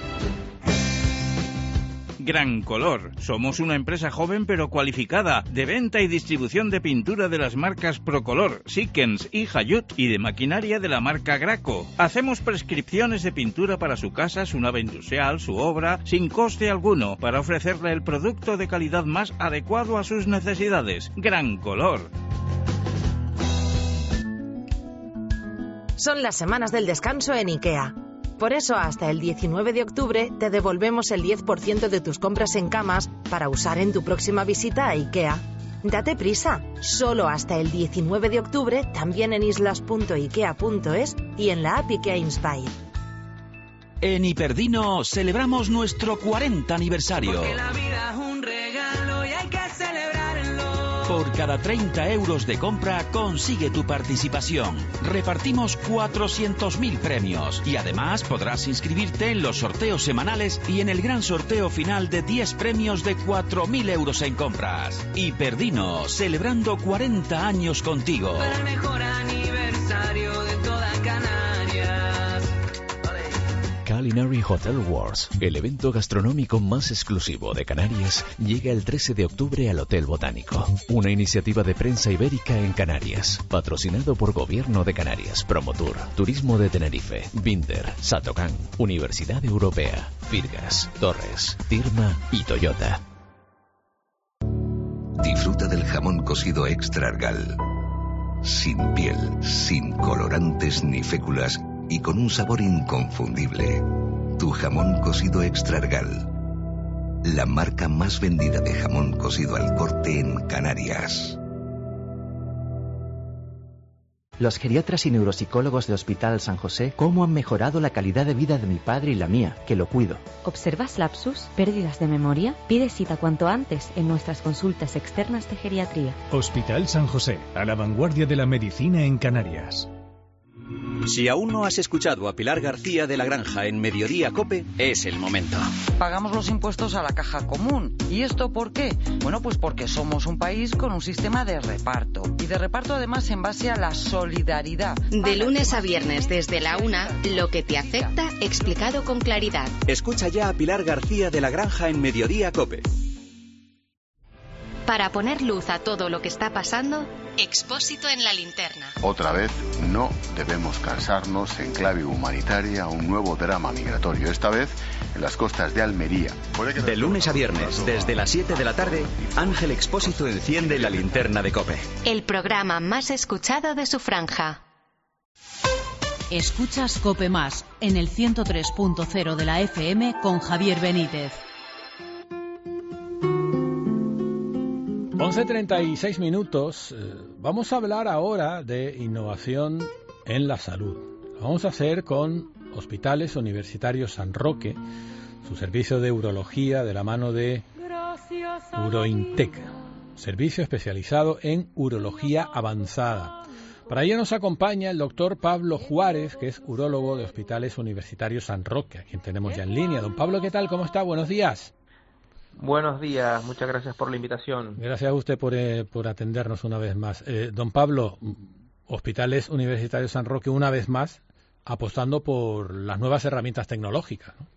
Gran Color. Somos una empresa joven pero cualificada, de venta y distribución de pintura de las marcas Procolor, Sikkens y Hayut, y de maquinaria de la marca Graco. Hacemos prescripciones de pintura para su casa, su nave industrial, su obra, sin coste alguno, para ofrecerle el producto de calidad más adecuado a sus necesidades. Gran Color. Son las semanas del descanso en IKEA. Por eso, hasta el diecinueve de octubre te devolvemos el diez por ciento de tus compras en camas para usar en tu próxima visita a IKEA. Date prisa, solo hasta el diecinueve de octubre, también en islas punto ikea punto es y en la app IKEA Inspire. En Hiperdino celebramos nuestro cuarenta aniversario. Porque la vida es un regalo y hay que celebrarlo. Por cada treinta euros de compra consigue tu participación. Repartimos cuatrocientos mil premios y además podrás inscribirte en los sorteos semanales y en el gran sorteo final de diez premios de cuatro mil euros en compras. Hiperdino, celebrando cuarenta años contigo. Para el mejor aniversario de toda Canarias. Culinary Hotel Wars, el evento gastronómico más exclusivo de Canarias, llega el trece de octubre al Hotel Botánico. Una iniciativa de prensa ibérica en Canarias, patrocinado por Gobierno de Canarias, Promotur, Turismo de Tenerife, Binder, Satocán, Universidad Europea, Firgas, Torres, Tirma y Toyota. Disfruta del jamón cocido Extra Argal. sin piel, sin colorantes ni féculas y con un sabor inconfundible. Tu jamón cocido Extrargal, la marca más vendida de jamón cocido al corte en Canarias. Los geriatras y neuropsicólogos de Hospital San José, ¿cómo han mejorado la calidad de vida de mi padre y la mía, que lo cuido? ¿Observas lapsus, pérdidas de memoria? Pide cita cuanto antes en nuestras consultas externas de geriatría. Hospital San José, a la vanguardia de la medicina en Canarias. Si aún no has escuchado a Pilar García de la Granja en Mediodía COPE, es el momento. Pagamos los impuestos a la caja común. ¿Y esto por qué? Bueno, pues porque somos un país con un sistema de reparto. Y de reparto además en base a la solidaridad. De lunes a viernes desde la una, lo que te afecta explicado con claridad. Escucha ya a Pilar García de la Granja en Mediodía COPE. Para poner luz a todo lo que está pasando, Expósito en la linterna. Otra vez, no debemos cansarnos en clave humanitaria un nuevo drama migratorio, esta vez en las costas de Almería. De lunes a viernes, desde las siete de la tarde, Ángel Expósito enciende la linterna de COPE. El programa más escuchado de su franja. Escuchas COPE Más en el ciento tres punto cero de la F M con Javier Benítez. once treinta y seis minutos. Vamos a hablar ahora de innovación en la salud. Lo vamos a hacer con Hospitales Universitarios San Roque, su servicio de urología de la mano de Urointec, servicio especializado en urología avanzada. Para ello nos acompaña el doctor Pablo Juárez, que es urólogo de Hospitales Universitarios San Roque, a quien tenemos ya en línea. Don Pablo, ¿qué tal? ¿Cómo está? Buenos días. Buenos días, muchas gracias por la invitación. Gracias a usted por, eh, por atendernos una vez más. Eh, don Pablo, Hospitales Universitarios San Roque, una vez más, apostando por las nuevas herramientas tecnológicas, ¿no?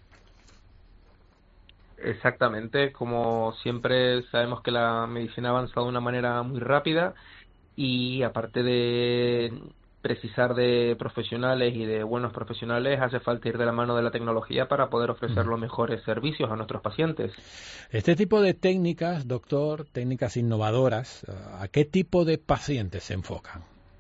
Exactamente, como siempre sabemos que la medicina ha avanzado de una manera muy rápida y aparte de precisar de profesionales y de buenos profesionales, hace falta ir de la mano de la tecnología para poder ofrecer los mejores servicios a nuestros pacientes. Este tipo de técnicas, doctor, técnicas innovadoras, ¿a qué tipo de pacientes se enfocan?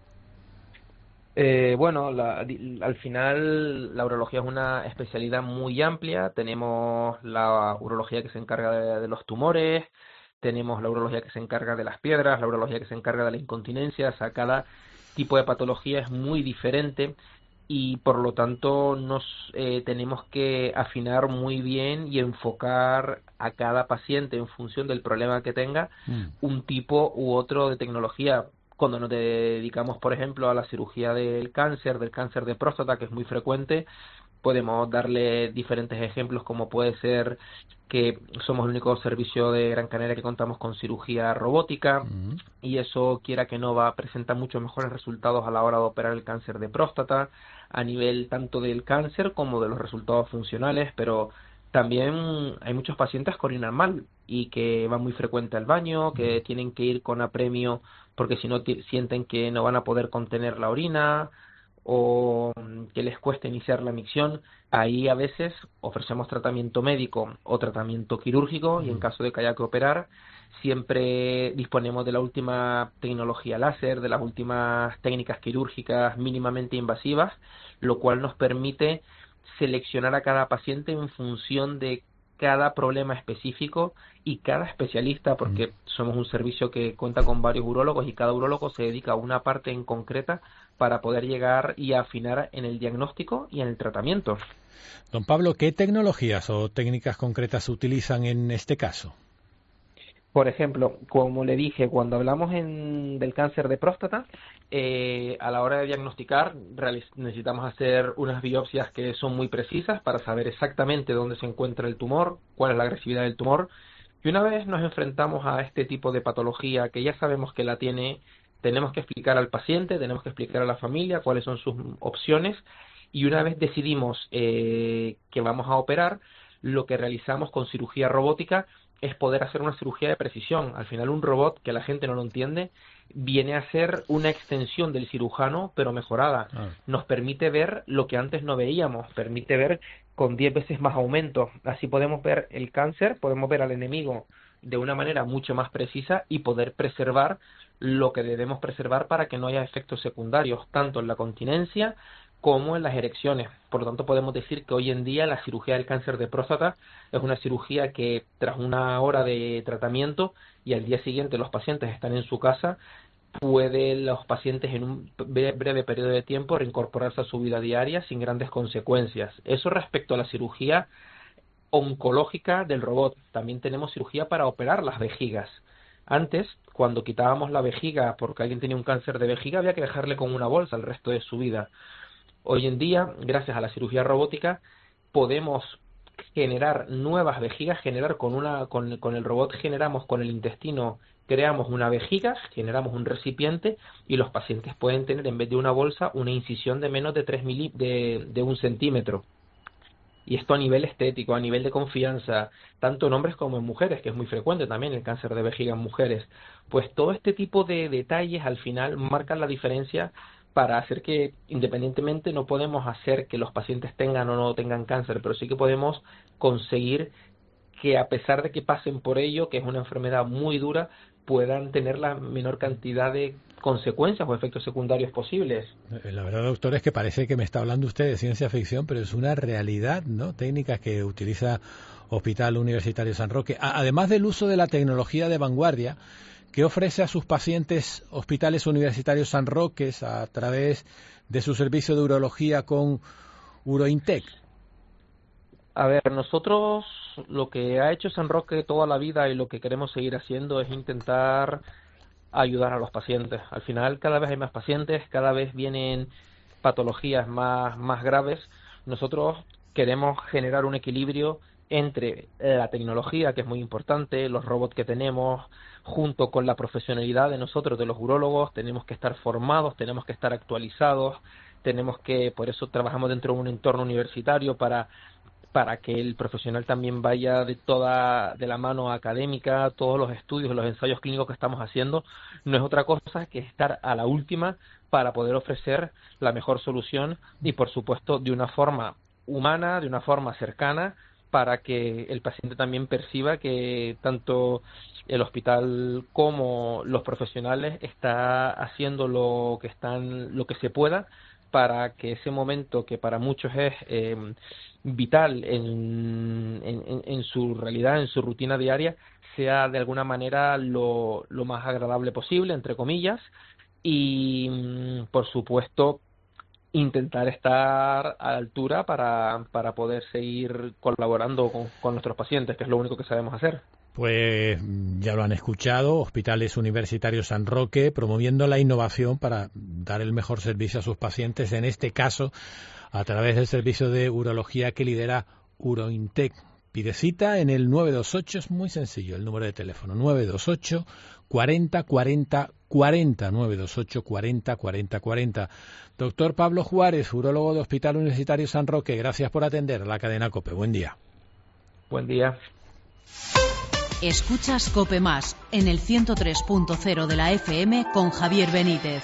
Eh, bueno, la, al final la urología es una especialidad muy amplia. Tenemos la urología que se encarga de, de los tumores, tenemos la urología que se encarga de las piedras, la urología que se encarga de la incontinencia. O sea, cada tipo de patología es muy diferente y por lo tanto nos eh, tenemos que afinar muy bien y enfocar a cada paciente en función del problema que tenga mm. un tipo u otro de tecnología. Cuando nos dedicamos, por ejemplo, a la cirugía del cáncer, del cáncer de próstata, que es muy frecuente, podemos darle diferentes ejemplos, como puede ser que somos el único servicio de Gran Canaria que contamos con cirugía robótica, uh-huh. y eso, quiera que no, va a presentar muchos mejores resultados a la hora de operar el cáncer de próstata, a nivel tanto del cáncer como de los resultados funcionales, pero también hay muchos pacientes que orinan mal y que van muy frecuente al baño, que tienen que ir con apremio porque si no t- sienten que no van a poder contener la orina o que les cuesta iniciar la micción. Ahí a veces ofrecemos tratamiento médico o tratamiento quirúrgico y en caso de que haya que operar siempre disponemos de la última tecnología láser, de las últimas técnicas quirúrgicas mínimamente invasivas, lo cual nos permite seleccionar a cada paciente en función de cada problema específico y cada especialista, porque somos un servicio que cuenta con varios urólogos y cada urólogo se dedica a una parte en concreta para poder llegar y afinar en el diagnóstico y en el tratamiento. Don Pablo, ¿qué tecnologías o técnicas concretas se utilizan en este caso? Por ejemplo, como le dije, cuando hablamos en, del cáncer de próstata, eh, a la hora de diagnosticar necesitamos hacer unas biopsias que son muy precisas para saber exactamente dónde se encuentra el tumor, cuál es la agresividad del tumor. Y una vez nos enfrentamos a este tipo de patología que ya sabemos que la tiene, tenemos que explicar al paciente, tenemos que explicar a la familia cuáles son sus opciones. Y una vez decidimos eh, que vamos a operar, lo que realizamos con cirugía robótica es poder hacer una cirugía de precisión. Al final un robot, que la gente no lo entiende, viene a ser una extensión del cirujano, pero mejorada. Ah. Nos permite ver lo que antes no veíamos, permite ver con diez veces más aumento. Así podemos ver el cáncer, podemos ver al enemigo de una manera mucho más precisa y poder preservar lo que debemos preservar para que no haya efectos secundarios, tanto en la continencia como en las erecciones. Por lo tanto, podemos decir que hoy en día la cirugía del cáncer de próstata es una cirugía que tras una hora de tratamiento y al día siguiente los pacientes están en su casa, pueden los pacientes en un breve periodo de tiempo reincorporarse a su vida diaria sin grandes consecuencias. Eso respecto a la cirugía oncológica del robot. También tenemos cirugía para operar las vejigas. Antes, cuando quitábamos la vejiga porque alguien tenía un cáncer de vejiga, había que dejarle con una bolsa el resto de su vida. Hoy en día, gracias a la cirugía robótica, podemos generar nuevas vejigas, generar con una con, con el robot generamos con el intestino, creamos una vejiga, generamos un recipiente y los pacientes pueden tener en vez de una bolsa una incisión de menos de tres mili, de, de un centímetro. Y esto a nivel estético, a nivel de confianza, tanto en hombres como en mujeres, que es muy frecuente también el cáncer de vejiga en mujeres. Pues todo este tipo de detalles al final marcan la diferencia para hacer que, independientemente, no podemos hacer que los pacientes tengan o no tengan cáncer, pero sí que podemos conseguir que, a pesar de que pasen por ello, que es una enfermedad muy dura, puedan tener la menor cantidad de consecuencias o efectos secundarios posibles. La verdad, doctor, es que parece que me está hablando usted de ciencia ficción, pero es una realidad, ¿no? Técnicas que utiliza Hospital Universitario San Roque. Además del uso de la tecnología de vanguardia, ¿qué ofrece a sus pacientes Hospitales Universitarios San Roque a través de su servicio de urología con UroIntec? A ver, nosotros lo que ha hecho San Roque toda la vida y lo que queremos seguir haciendo es intentar ayudar a los pacientes. Al final cada vez hay más pacientes, cada vez vienen patologías más, más graves. Nosotros queremos generar un equilibrio entre la tecnología, que es muy importante, los robots que tenemos, junto con la profesionalidad de nosotros, de los urólogos. Tenemos que estar formados, tenemos que estar actualizados, tenemos que, por eso trabajamos dentro de un entorno universitario para para que el profesional también vaya de toda de la mano académica, todos los estudios, los ensayos clínicos que estamos haciendo, no es otra cosa que estar a la última para poder ofrecer la mejor solución y, por supuesto, de una forma humana, de una forma cercana, para que el paciente también perciba que tanto el hospital como los profesionales está haciendo lo que están, lo que se pueda para que ese momento que para muchos es eh, vital en, en, en su realidad, en su rutina diaria, sea de alguna manera lo, lo más agradable posible, entre comillas, y por supuesto intentar estar a la altura para, para poder seguir colaborando con, con nuestros pacientes, que es lo único que sabemos hacer. Pues ya lo han escuchado, Hospitales Universitarios San Roque, promoviendo la innovación para dar el mejor servicio a sus pacientes, en este caso a través del servicio de urología que lidera UroIntec. Pide cita en el nueve dos ocho, es muy sencillo el número de teléfono, nueve dos ocho, cuarenta, cuarenta, cuarenta, nueve dos ocho, cuarenta, cuarenta, cuarenta. Doctor Pablo Juárez, urólogo de Hospital Universitario San Roque, gracias por atender a la cadena COPE. Buen día. Buen día. Escuchas COPE Más en el ciento tres punto cero de la F M con Javier Benítez.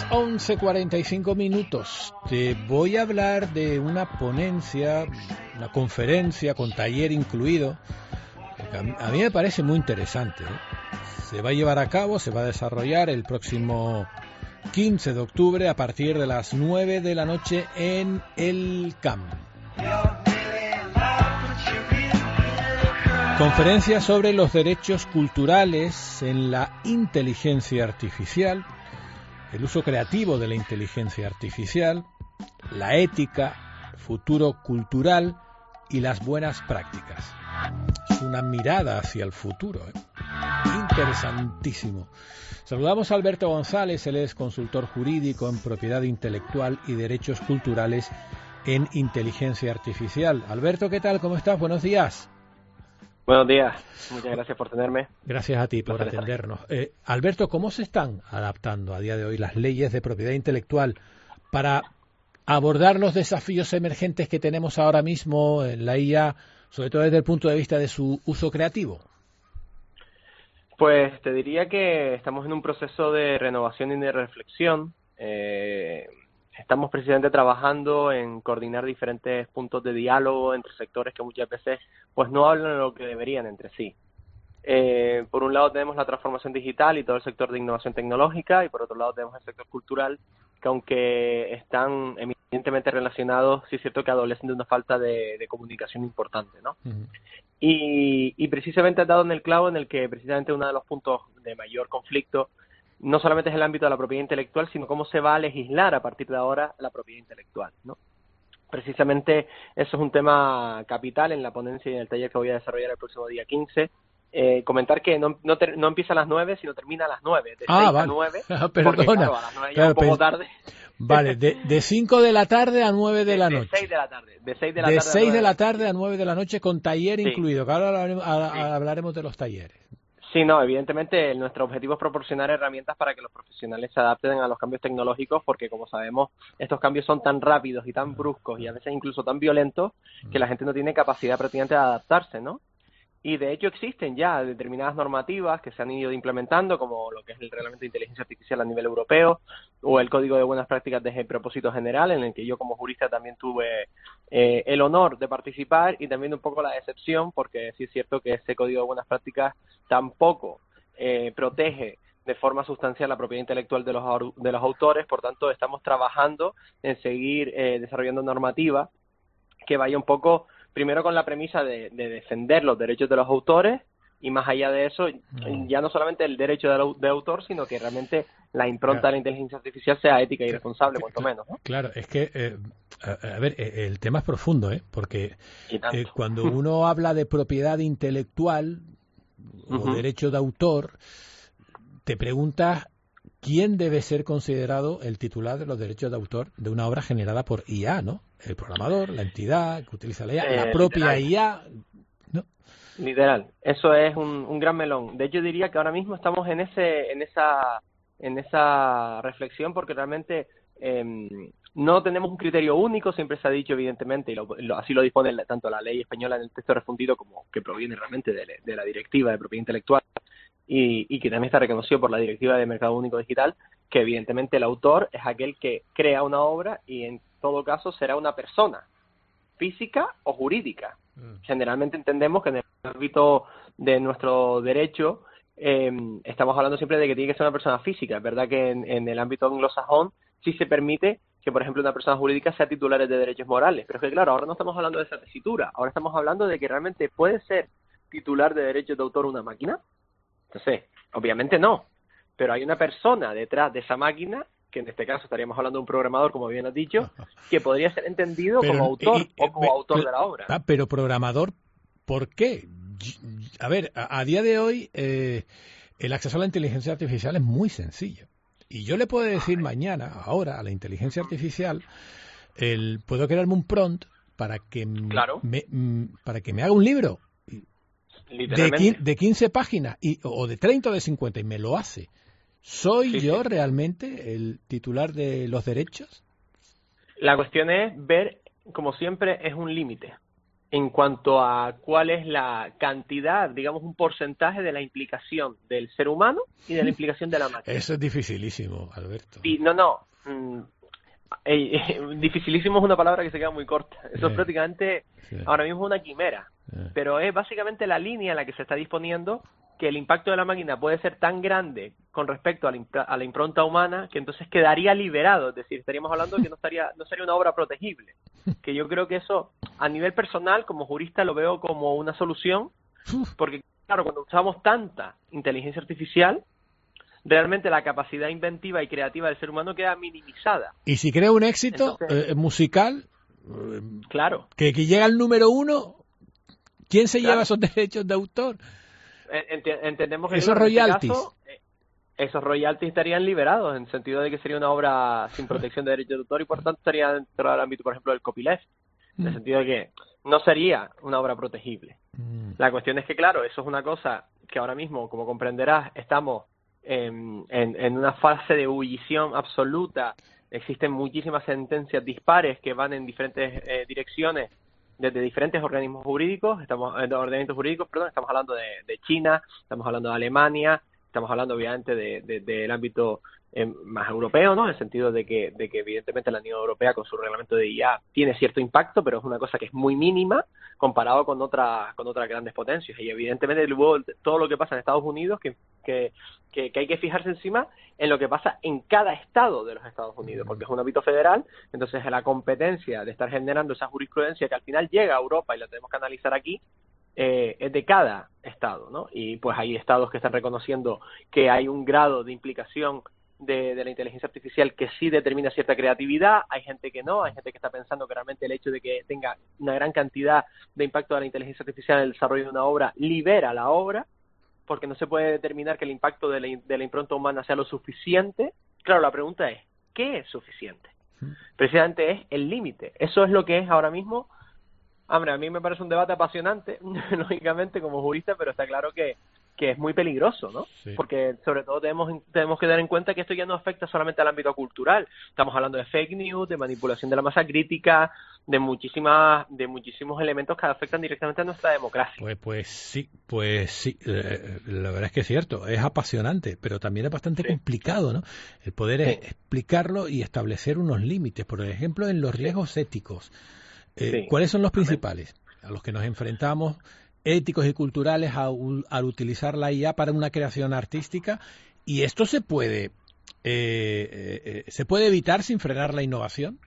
once cuarenta y cinco minutos. Te voy a hablar de una ponencia, una conferencia con taller incluido. A mí me parece muy interesante, ¿eh? Se va a llevar a cabo, se va a desarrollar el próximo quince de octubre a partir de las nueve de la noche en el C A M. Conferencia sobre los derechos culturales en la inteligencia artificial, el uso creativo de la inteligencia artificial, la ética, futuro cultural y las buenas prácticas. Es una mirada hacia el futuro, ¿eh? Interesantísimo. Saludamos a Alberto González, él es consultor jurídico en propiedad intelectual y derechos culturales en inteligencia artificial. Alberto, ¿qué tal? ¿Cómo estás? Buenos días. Buenos días, muchas gracias por tenerme. Gracias a ti por atendernos. Eh, Alberto, ¿cómo se están adaptando a día de hoy las leyes de propiedad intelectual para abordar los desafíos emergentes que tenemos ahora mismo en la I A, sobre todo desde el punto de vista de su uso creativo? Pues te diría que estamos en un proceso de renovación y de reflexión. Eh, estamos precisamente trabajando en coordinar diferentes puntos de diálogo entre sectores que muchas veces pues no hablan de lo que deberían entre sí. Eh, por un lado tenemos la transformación digital y todo el sector de innovación tecnológica, y por otro lado tenemos el sector cultural, que aunque están eminentemente relacionados, sí es cierto que adolecen de una falta de, de comunicación importante, ¿no? Uh-huh. Y, y precisamente has dado en el clavo en el que precisamente uno de los puntos de mayor conflicto no solamente es el ámbito de la propiedad intelectual, sino cómo se va a legislar a partir de ahora la propiedad intelectual, ¿no? Precisamente eso es un tema capital en la ponencia y en el taller que voy a desarrollar el próximo día quince. Eh, comentar que no, no, ter, no empieza a las nueve, sino termina a las nueve, de ah, seis vale. a nueve, ah, perdona. Porque, claro, a las nueve claro, ya un poco pues, tarde. Vale, de, de cinco de la tarde a nueve de, de la noche. De seis de la tarde. De seis de la de tarde, seis de la tarde a nueve de la noche con taller sí. incluido, que ahora hablaremos, a, sí. hablaremos de los talleres. Sí, no, evidentemente nuestro objetivo es proporcionar herramientas para que los profesionales se adapten a los cambios tecnológicos, porque como sabemos, estos cambios son tan rápidos y tan bruscos y a veces incluso tan violentos que la gente no tiene capacidad prácticamente de adaptarse, ¿no? Y de hecho existen ya determinadas normativas que se han ido implementando, como lo que es el Reglamento de Inteligencia Artificial a nivel europeo, o el Código de Buenas Prácticas de Propósito General, en el que yo como jurista también tuve eh, el honor de participar, y también un poco la decepción, porque sí es cierto que ese Código de Buenas Prácticas tampoco eh, protege de forma sustancial la propiedad intelectual de los, de los autores. Por tanto, estamos trabajando en seguir eh, desarrollando normativa que vaya un poco primero con la premisa de, de defender los derechos de los autores, y más allá de eso, mm. ya no solamente el derecho de, de autor, sino que realmente la impronta claro. de la inteligencia artificial sea ética y responsable, cuanto menos, ¿no? Claro, es que, eh, a, a ver, el tema es profundo, ¿eh? Porque eh, cuando uno habla de propiedad intelectual o uh-huh. derecho de autor, te preguntas quién debe ser considerado el titular de los derechos de autor de una obra generada por I A, ¿no? El programador, la entidad que utiliza la I A, eh, la propia literal. I A, ¿no? Literal, eso es un, un gran melón. De hecho, diría que ahora mismo estamos en ese, en esa, en esa reflexión, porque realmente eh, no tenemos un criterio único. Siempre se ha dicho, evidentemente, y lo, lo, así lo dispone tanto la ley española en el texto refundido como que proviene realmente de, de la Directiva de Propiedad Intelectual, y, y que también está reconocido por la Directiva de Mercado Único Digital, que evidentemente el autor es aquel que crea una obra, y en todo caso será una persona física o jurídica. Mm. Generalmente entendemos que en el ámbito de nuestro derecho eh, estamos hablando siempre de que tiene que ser una persona física. Es verdad que en, en el ámbito anglosajón sí se permite que, por ejemplo, una persona jurídica sea titular de derechos morales, pero es que, claro, ahora no estamos hablando de esa tesitura, ahora estamos hablando de que realmente puede ser titular de derechos de autor una máquina. Entonces, obviamente no, pero hay una persona detrás de esa máquina, que en este caso estaríamos hablando de un programador, como bien has dicho, que podría ser entendido pero, como autor y, o como y, autor de la obra. Ah, pero programador, ¿por qué? A ver, a, a día de hoy eh, el acceso a la inteligencia artificial es muy sencillo. Y yo le puedo decir mañana, ahora, a la inteligencia artificial, el, puedo crearme un prompt para que, claro. me, para que me haga un libro de, de quince páginas, y, o de treinta o de cincuenta, y me lo hace. ¿Soy sí, yo sí. realmente el titular de los derechos? La cuestión es ver, como siempre, es un límite. en cuanto a cuál es la cantidad, digamos un porcentaje de la implicación del ser humano y de la implicación de la máquina. Eso es dificilísimo, Alberto. Y no, no, mm, eh, eh, dificilísimo es una palabra que se queda muy corta. Eso sí. es prácticamente Sí. ahora mismo una quimera, Sí. pero es básicamente la línea en la que se está disponiendo que el impacto de la máquina puede ser tan grande con respecto a la, impr- a la impronta humana que entonces quedaría liberado, es decir, estaríamos hablando de que no estaría no sería una obra protegible, que yo creo que eso a nivel personal como jurista lo veo como una solución, porque claro, cuando usamos tanta inteligencia artificial, realmente la capacidad inventiva y creativa del ser humano queda minimizada. Y si crea un éxito Entonces, eh, musical, eh, claro, que, que llega al número uno, ¿quién se Claro. lleva esos derechos de autor? Ent- entendemos que Esos claro, en este royalties. caso, eh, esos royalties estarían liberados en el sentido de que sería una obra sin protección de derechos de autor y por tanto estaría dentro del ámbito, por ejemplo, del copyleft, en el sentido de que no sería una obra protegible. La cuestión es que, claro, eso es una cosa que ahora mismo, como comprenderás, estamos en, en, en una fase de ebullición absoluta. Existen muchísimas sentencias dispares que van en diferentes eh, direcciones desde diferentes organismos jurídicos, estamos eh, ordenamientos jurídicos, perdón, estamos hablando de, de China, estamos hablando de Alemania, estamos hablando obviamente de, de, del ámbito eh, más europeo, ¿no? En el sentido de que, de que evidentemente la Unión Europea con su reglamento de I A tiene cierto impacto, pero es una cosa que es muy mínima comparado con otras con otras grandes potencias. Y evidentemente luego todo lo que pasa en Estados Unidos, que, que, que, que hay que fijarse encima en lo que pasa en cada estado de los Estados Unidos, porque es un ámbito federal, entonces la competencia de estar generando esa jurisprudencia que al final llega a Europa y la tenemos que analizar aquí, Eh, es de cada estado, ¿no? Y pues hay estados que están reconociendo que hay un grado de implicación de, de la inteligencia artificial que sí determina cierta creatividad, hay gente que no, hay gente que está pensando que realmente el hecho de que tenga una gran cantidad de impacto de la inteligencia artificial en el desarrollo de una obra libera la obra, porque no se puede determinar que el impacto de la, de la impronta humana sea lo suficiente. Claro, la pregunta es, ¿qué es suficiente? Precisamente es el límite. Eso es lo que es ahora mismo. Hombre, a mí me parece un debate apasionante, lógicamente, como jurista, pero está claro que, que es muy peligroso, ¿no? Sí. Porque, sobre todo, tenemos, tenemos que tener en cuenta que esto ya no afecta solamente al ámbito cultural. Estamos hablando de fake news, de manipulación de la masa crítica, de muchísimas de muchísimos elementos que afectan directamente a nuestra democracia. Pues, pues sí, pues sí, eh, la verdad es que es cierto, es apasionante, pero también es bastante sí. complicado, ¿no? El poder sí. explicarlo y establecer unos límites, por ejemplo, en los riesgos éticos. Eh, sí. ¿Cuáles son los principales a los que nos enfrentamos, éticos y culturales, a, al utilizar la I A para una creación artística? ¿Y esto se puede eh, eh, se puede evitar sin frenar la innovación?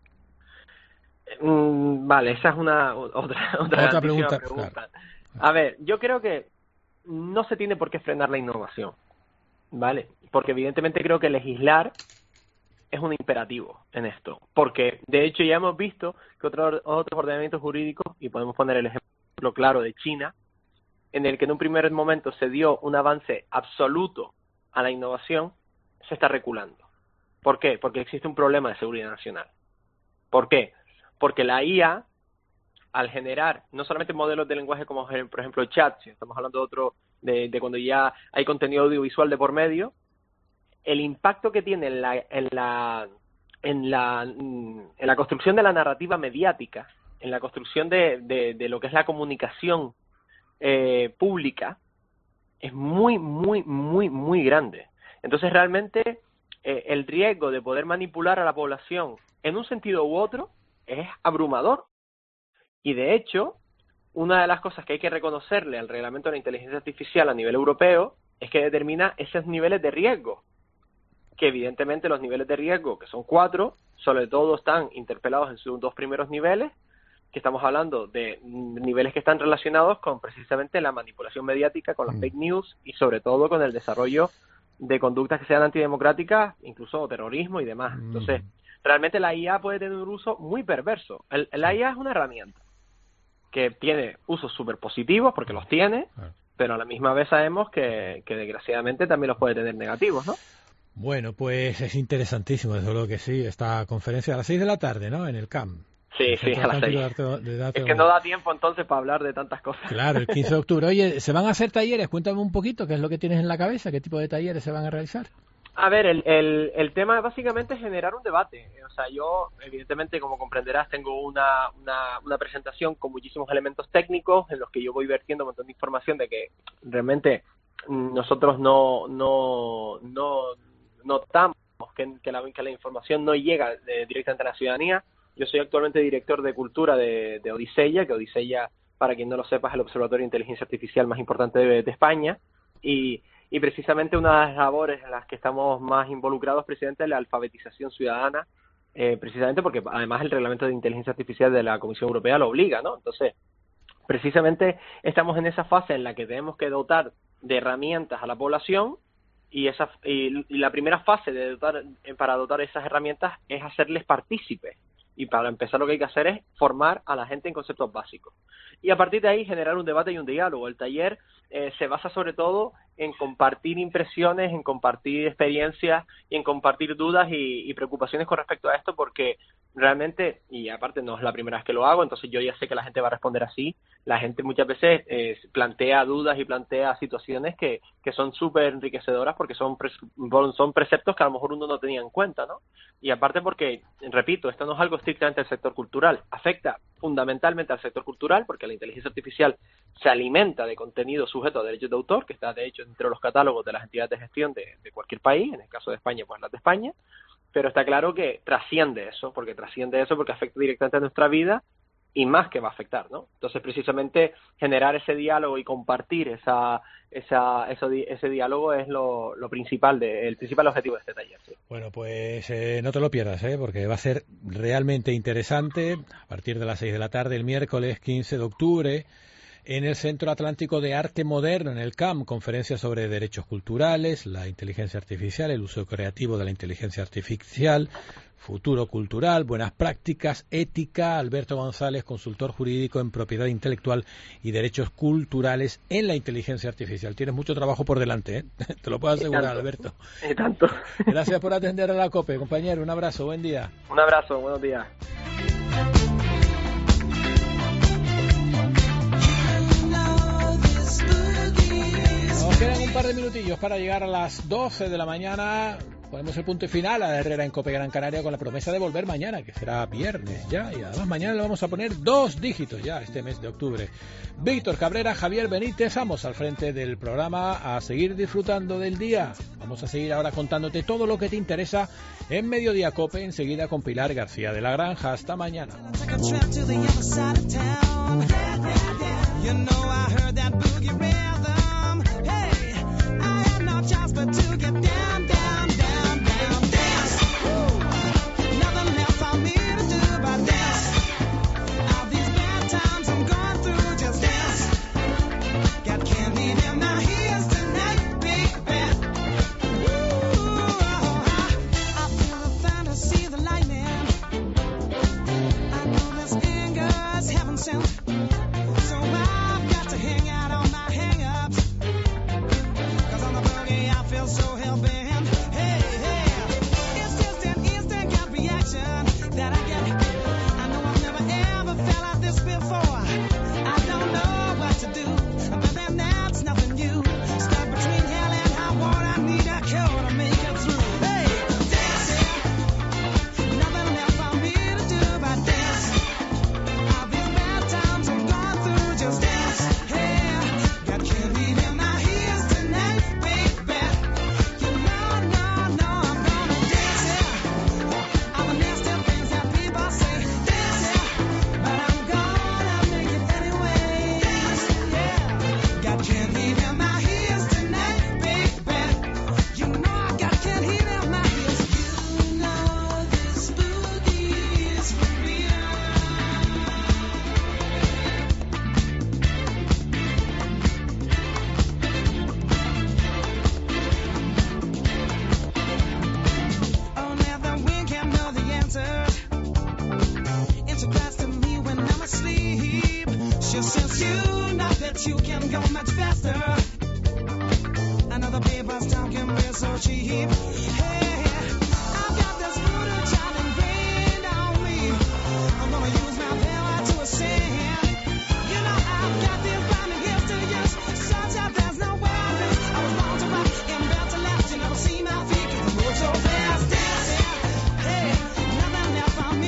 Mm, vale, esa es una otra otra, otra pregunta. pregunta. Claro. A ver, yo creo que no se tiene por qué frenar la innovación, ¿vale? Porque evidentemente creo que legislar es un imperativo en esto, porque de hecho ya hemos visto que otros otros ordenamientos jurídicos, y podemos poner el ejemplo claro de China, en el que en un primer momento se dio un avance absoluto a la innovación, se está reculando. ¿Por qué? Porque existe un problema de seguridad nacional. ¿Por qué? Porque la I A, al generar no solamente modelos de lenguaje como por ejemplo chat, si estamos hablando de otro, de, de cuando ya hay contenido audiovisual de por medio, el impacto que tiene en la en la en la en la construcción de la narrativa mediática, en la construcción de, de, de lo que es la comunicación eh, pública, es muy muy muy muy grande. Entonces realmente eh, el riesgo de poder manipular a la población en un sentido u otro es abrumador. Y de hecho, una de las cosas que hay que reconocerle al reglamento de la inteligencia artificial a nivel europeo es que determina esos niveles de riesgo, que evidentemente los niveles de riesgo, que son cuatro, sobre todo están interpelados en sus dos primeros niveles, que estamos hablando de niveles que están relacionados con precisamente la manipulación mediática, con las fake news y sobre todo con el desarrollo de conductas que sean antidemocráticas, incluso terrorismo y demás. Entonces, realmente la I A puede tener un uso muy perverso. El, la I A es una herramienta que tiene usos súper positivos, porque los tiene, pero a la misma vez sabemos que, que desgraciadamente también los puede tener negativos, ¿no? Bueno, pues es interesantísimo, desde luego que sí, esta conferencia a las seis de la tarde, ¿no?, en el C A M. Sí, sí, a las seis. De de es que no da tiempo entonces para hablar de tantas cosas. Claro, el quince de octubre. Oye, ¿se van a hacer talleres? Cuéntame un poquito, ¿qué es lo que tienes en la cabeza? ¿Qué tipo de talleres se van a realizar? A ver, el, el, el tema básicamente es generar un debate. O sea, yo, evidentemente, como comprenderás, tengo una, una, una presentación con muchísimos elementos técnicos en los que yo voy vertiendo un montón de información de que realmente nosotros no no no notamos que, que, la, que la información no llega de, directamente a la ciudadanía. Yo soy actualmente director de cultura de, de Odiseya, que Odiseya, para quien no lo sepa, es el observatorio de inteligencia artificial más importante de, de España, y Y precisamente una de las labores en las que estamos más involucrados, precisamente, es la alfabetización ciudadana, eh, precisamente porque además el reglamento de inteligencia artificial de la Comisión Europea lo obliga, ¿no? Entonces, precisamente estamos en esa fase en la que tenemos que dotar de herramientas a la población, y esa y, y la primera fase de dotar, para dotar esas herramientas es hacerles partícipes. Y para empezar lo que hay que hacer es formar a la gente en conceptos básicos. Y a partir de ahí generar un debate y un diálogo. El taller eh, se basa sobre todo en compartir impresiones, en compartir experiencias y en compartir dudas y, y preocupaciones con respecto a esto, porque realmente, y aparte no es la primera vez que lo hago, entonces yo ya sé que la gente va a responder así. La gente muchas veces eh, plantea dudas y plantea situaciones que, que son súper enriquecedoras, porque son, pre, son preceptos que a lo mejor uno no tenía en cuenta, ¿no? Y aparte porque, repito, esto no es algo estrictamente del sector cultural, afecta fundamentalmente al sector cultural, porque la inteligencia artificial se alimenta de contenido sujeto a derechos de autor, que está de hecho entre los catálogos de las entidades de gestión de, de cualquier país, en el caso de España, pues las de España, pero está claro que trasciende eso, porque trasciende eso porque afecta directamente a nuestra vida, y más que va a afectar, ¿no? Entonces, precisamente, generar ese diálogo y compartir esa, esa, eso, ese diálogo es lo, lo principal, de, el principal objetivo de este taller. Sí. Bueno, pues eh, no te lo pierdas, ¿eh? Porque va a ser realmente interesante a partir de las seis de la tarde, el miércoles quince de octubre, en el Centro Atlántico de Arte Moderno, en el C A M, conferencia sobre derechos culturales, la inteligencia artificial, el uso creativo de la inteligencia artificial, futuro cultural, buenas prácticas, ética. Alberto González, consultor jurídico en propiedad intelectual y derechos culturales en la inteligencia artificial. Tienes mucho trabajo por delante, ¿eh? Te lo puedo asegurar, Alberto. Y tanto. Gracias por atender a la COPE, compañero. Un abrazo, buen día. Un abrazo, buenos días. Nos quedan un par de minutillos para llegar a las doce de la mañana. Ponemos el punto final a la Herrera en COPE Gran Canaria con la promesa de volver mañana, que será viernes ya, y además mañana le vamos a poner dos dígitos ya este mes de octubre. Víctor Cabrera, Javier Benítez, vamos al frente del programa a seguir disfrutando del día. Vamos a seguir ahora contándote todo lo que te interesa en Mediodía COPE, enseguida con Pilar García de la Granja. Hasta mañana. You can go much faster. Another paper's talking real so cheap.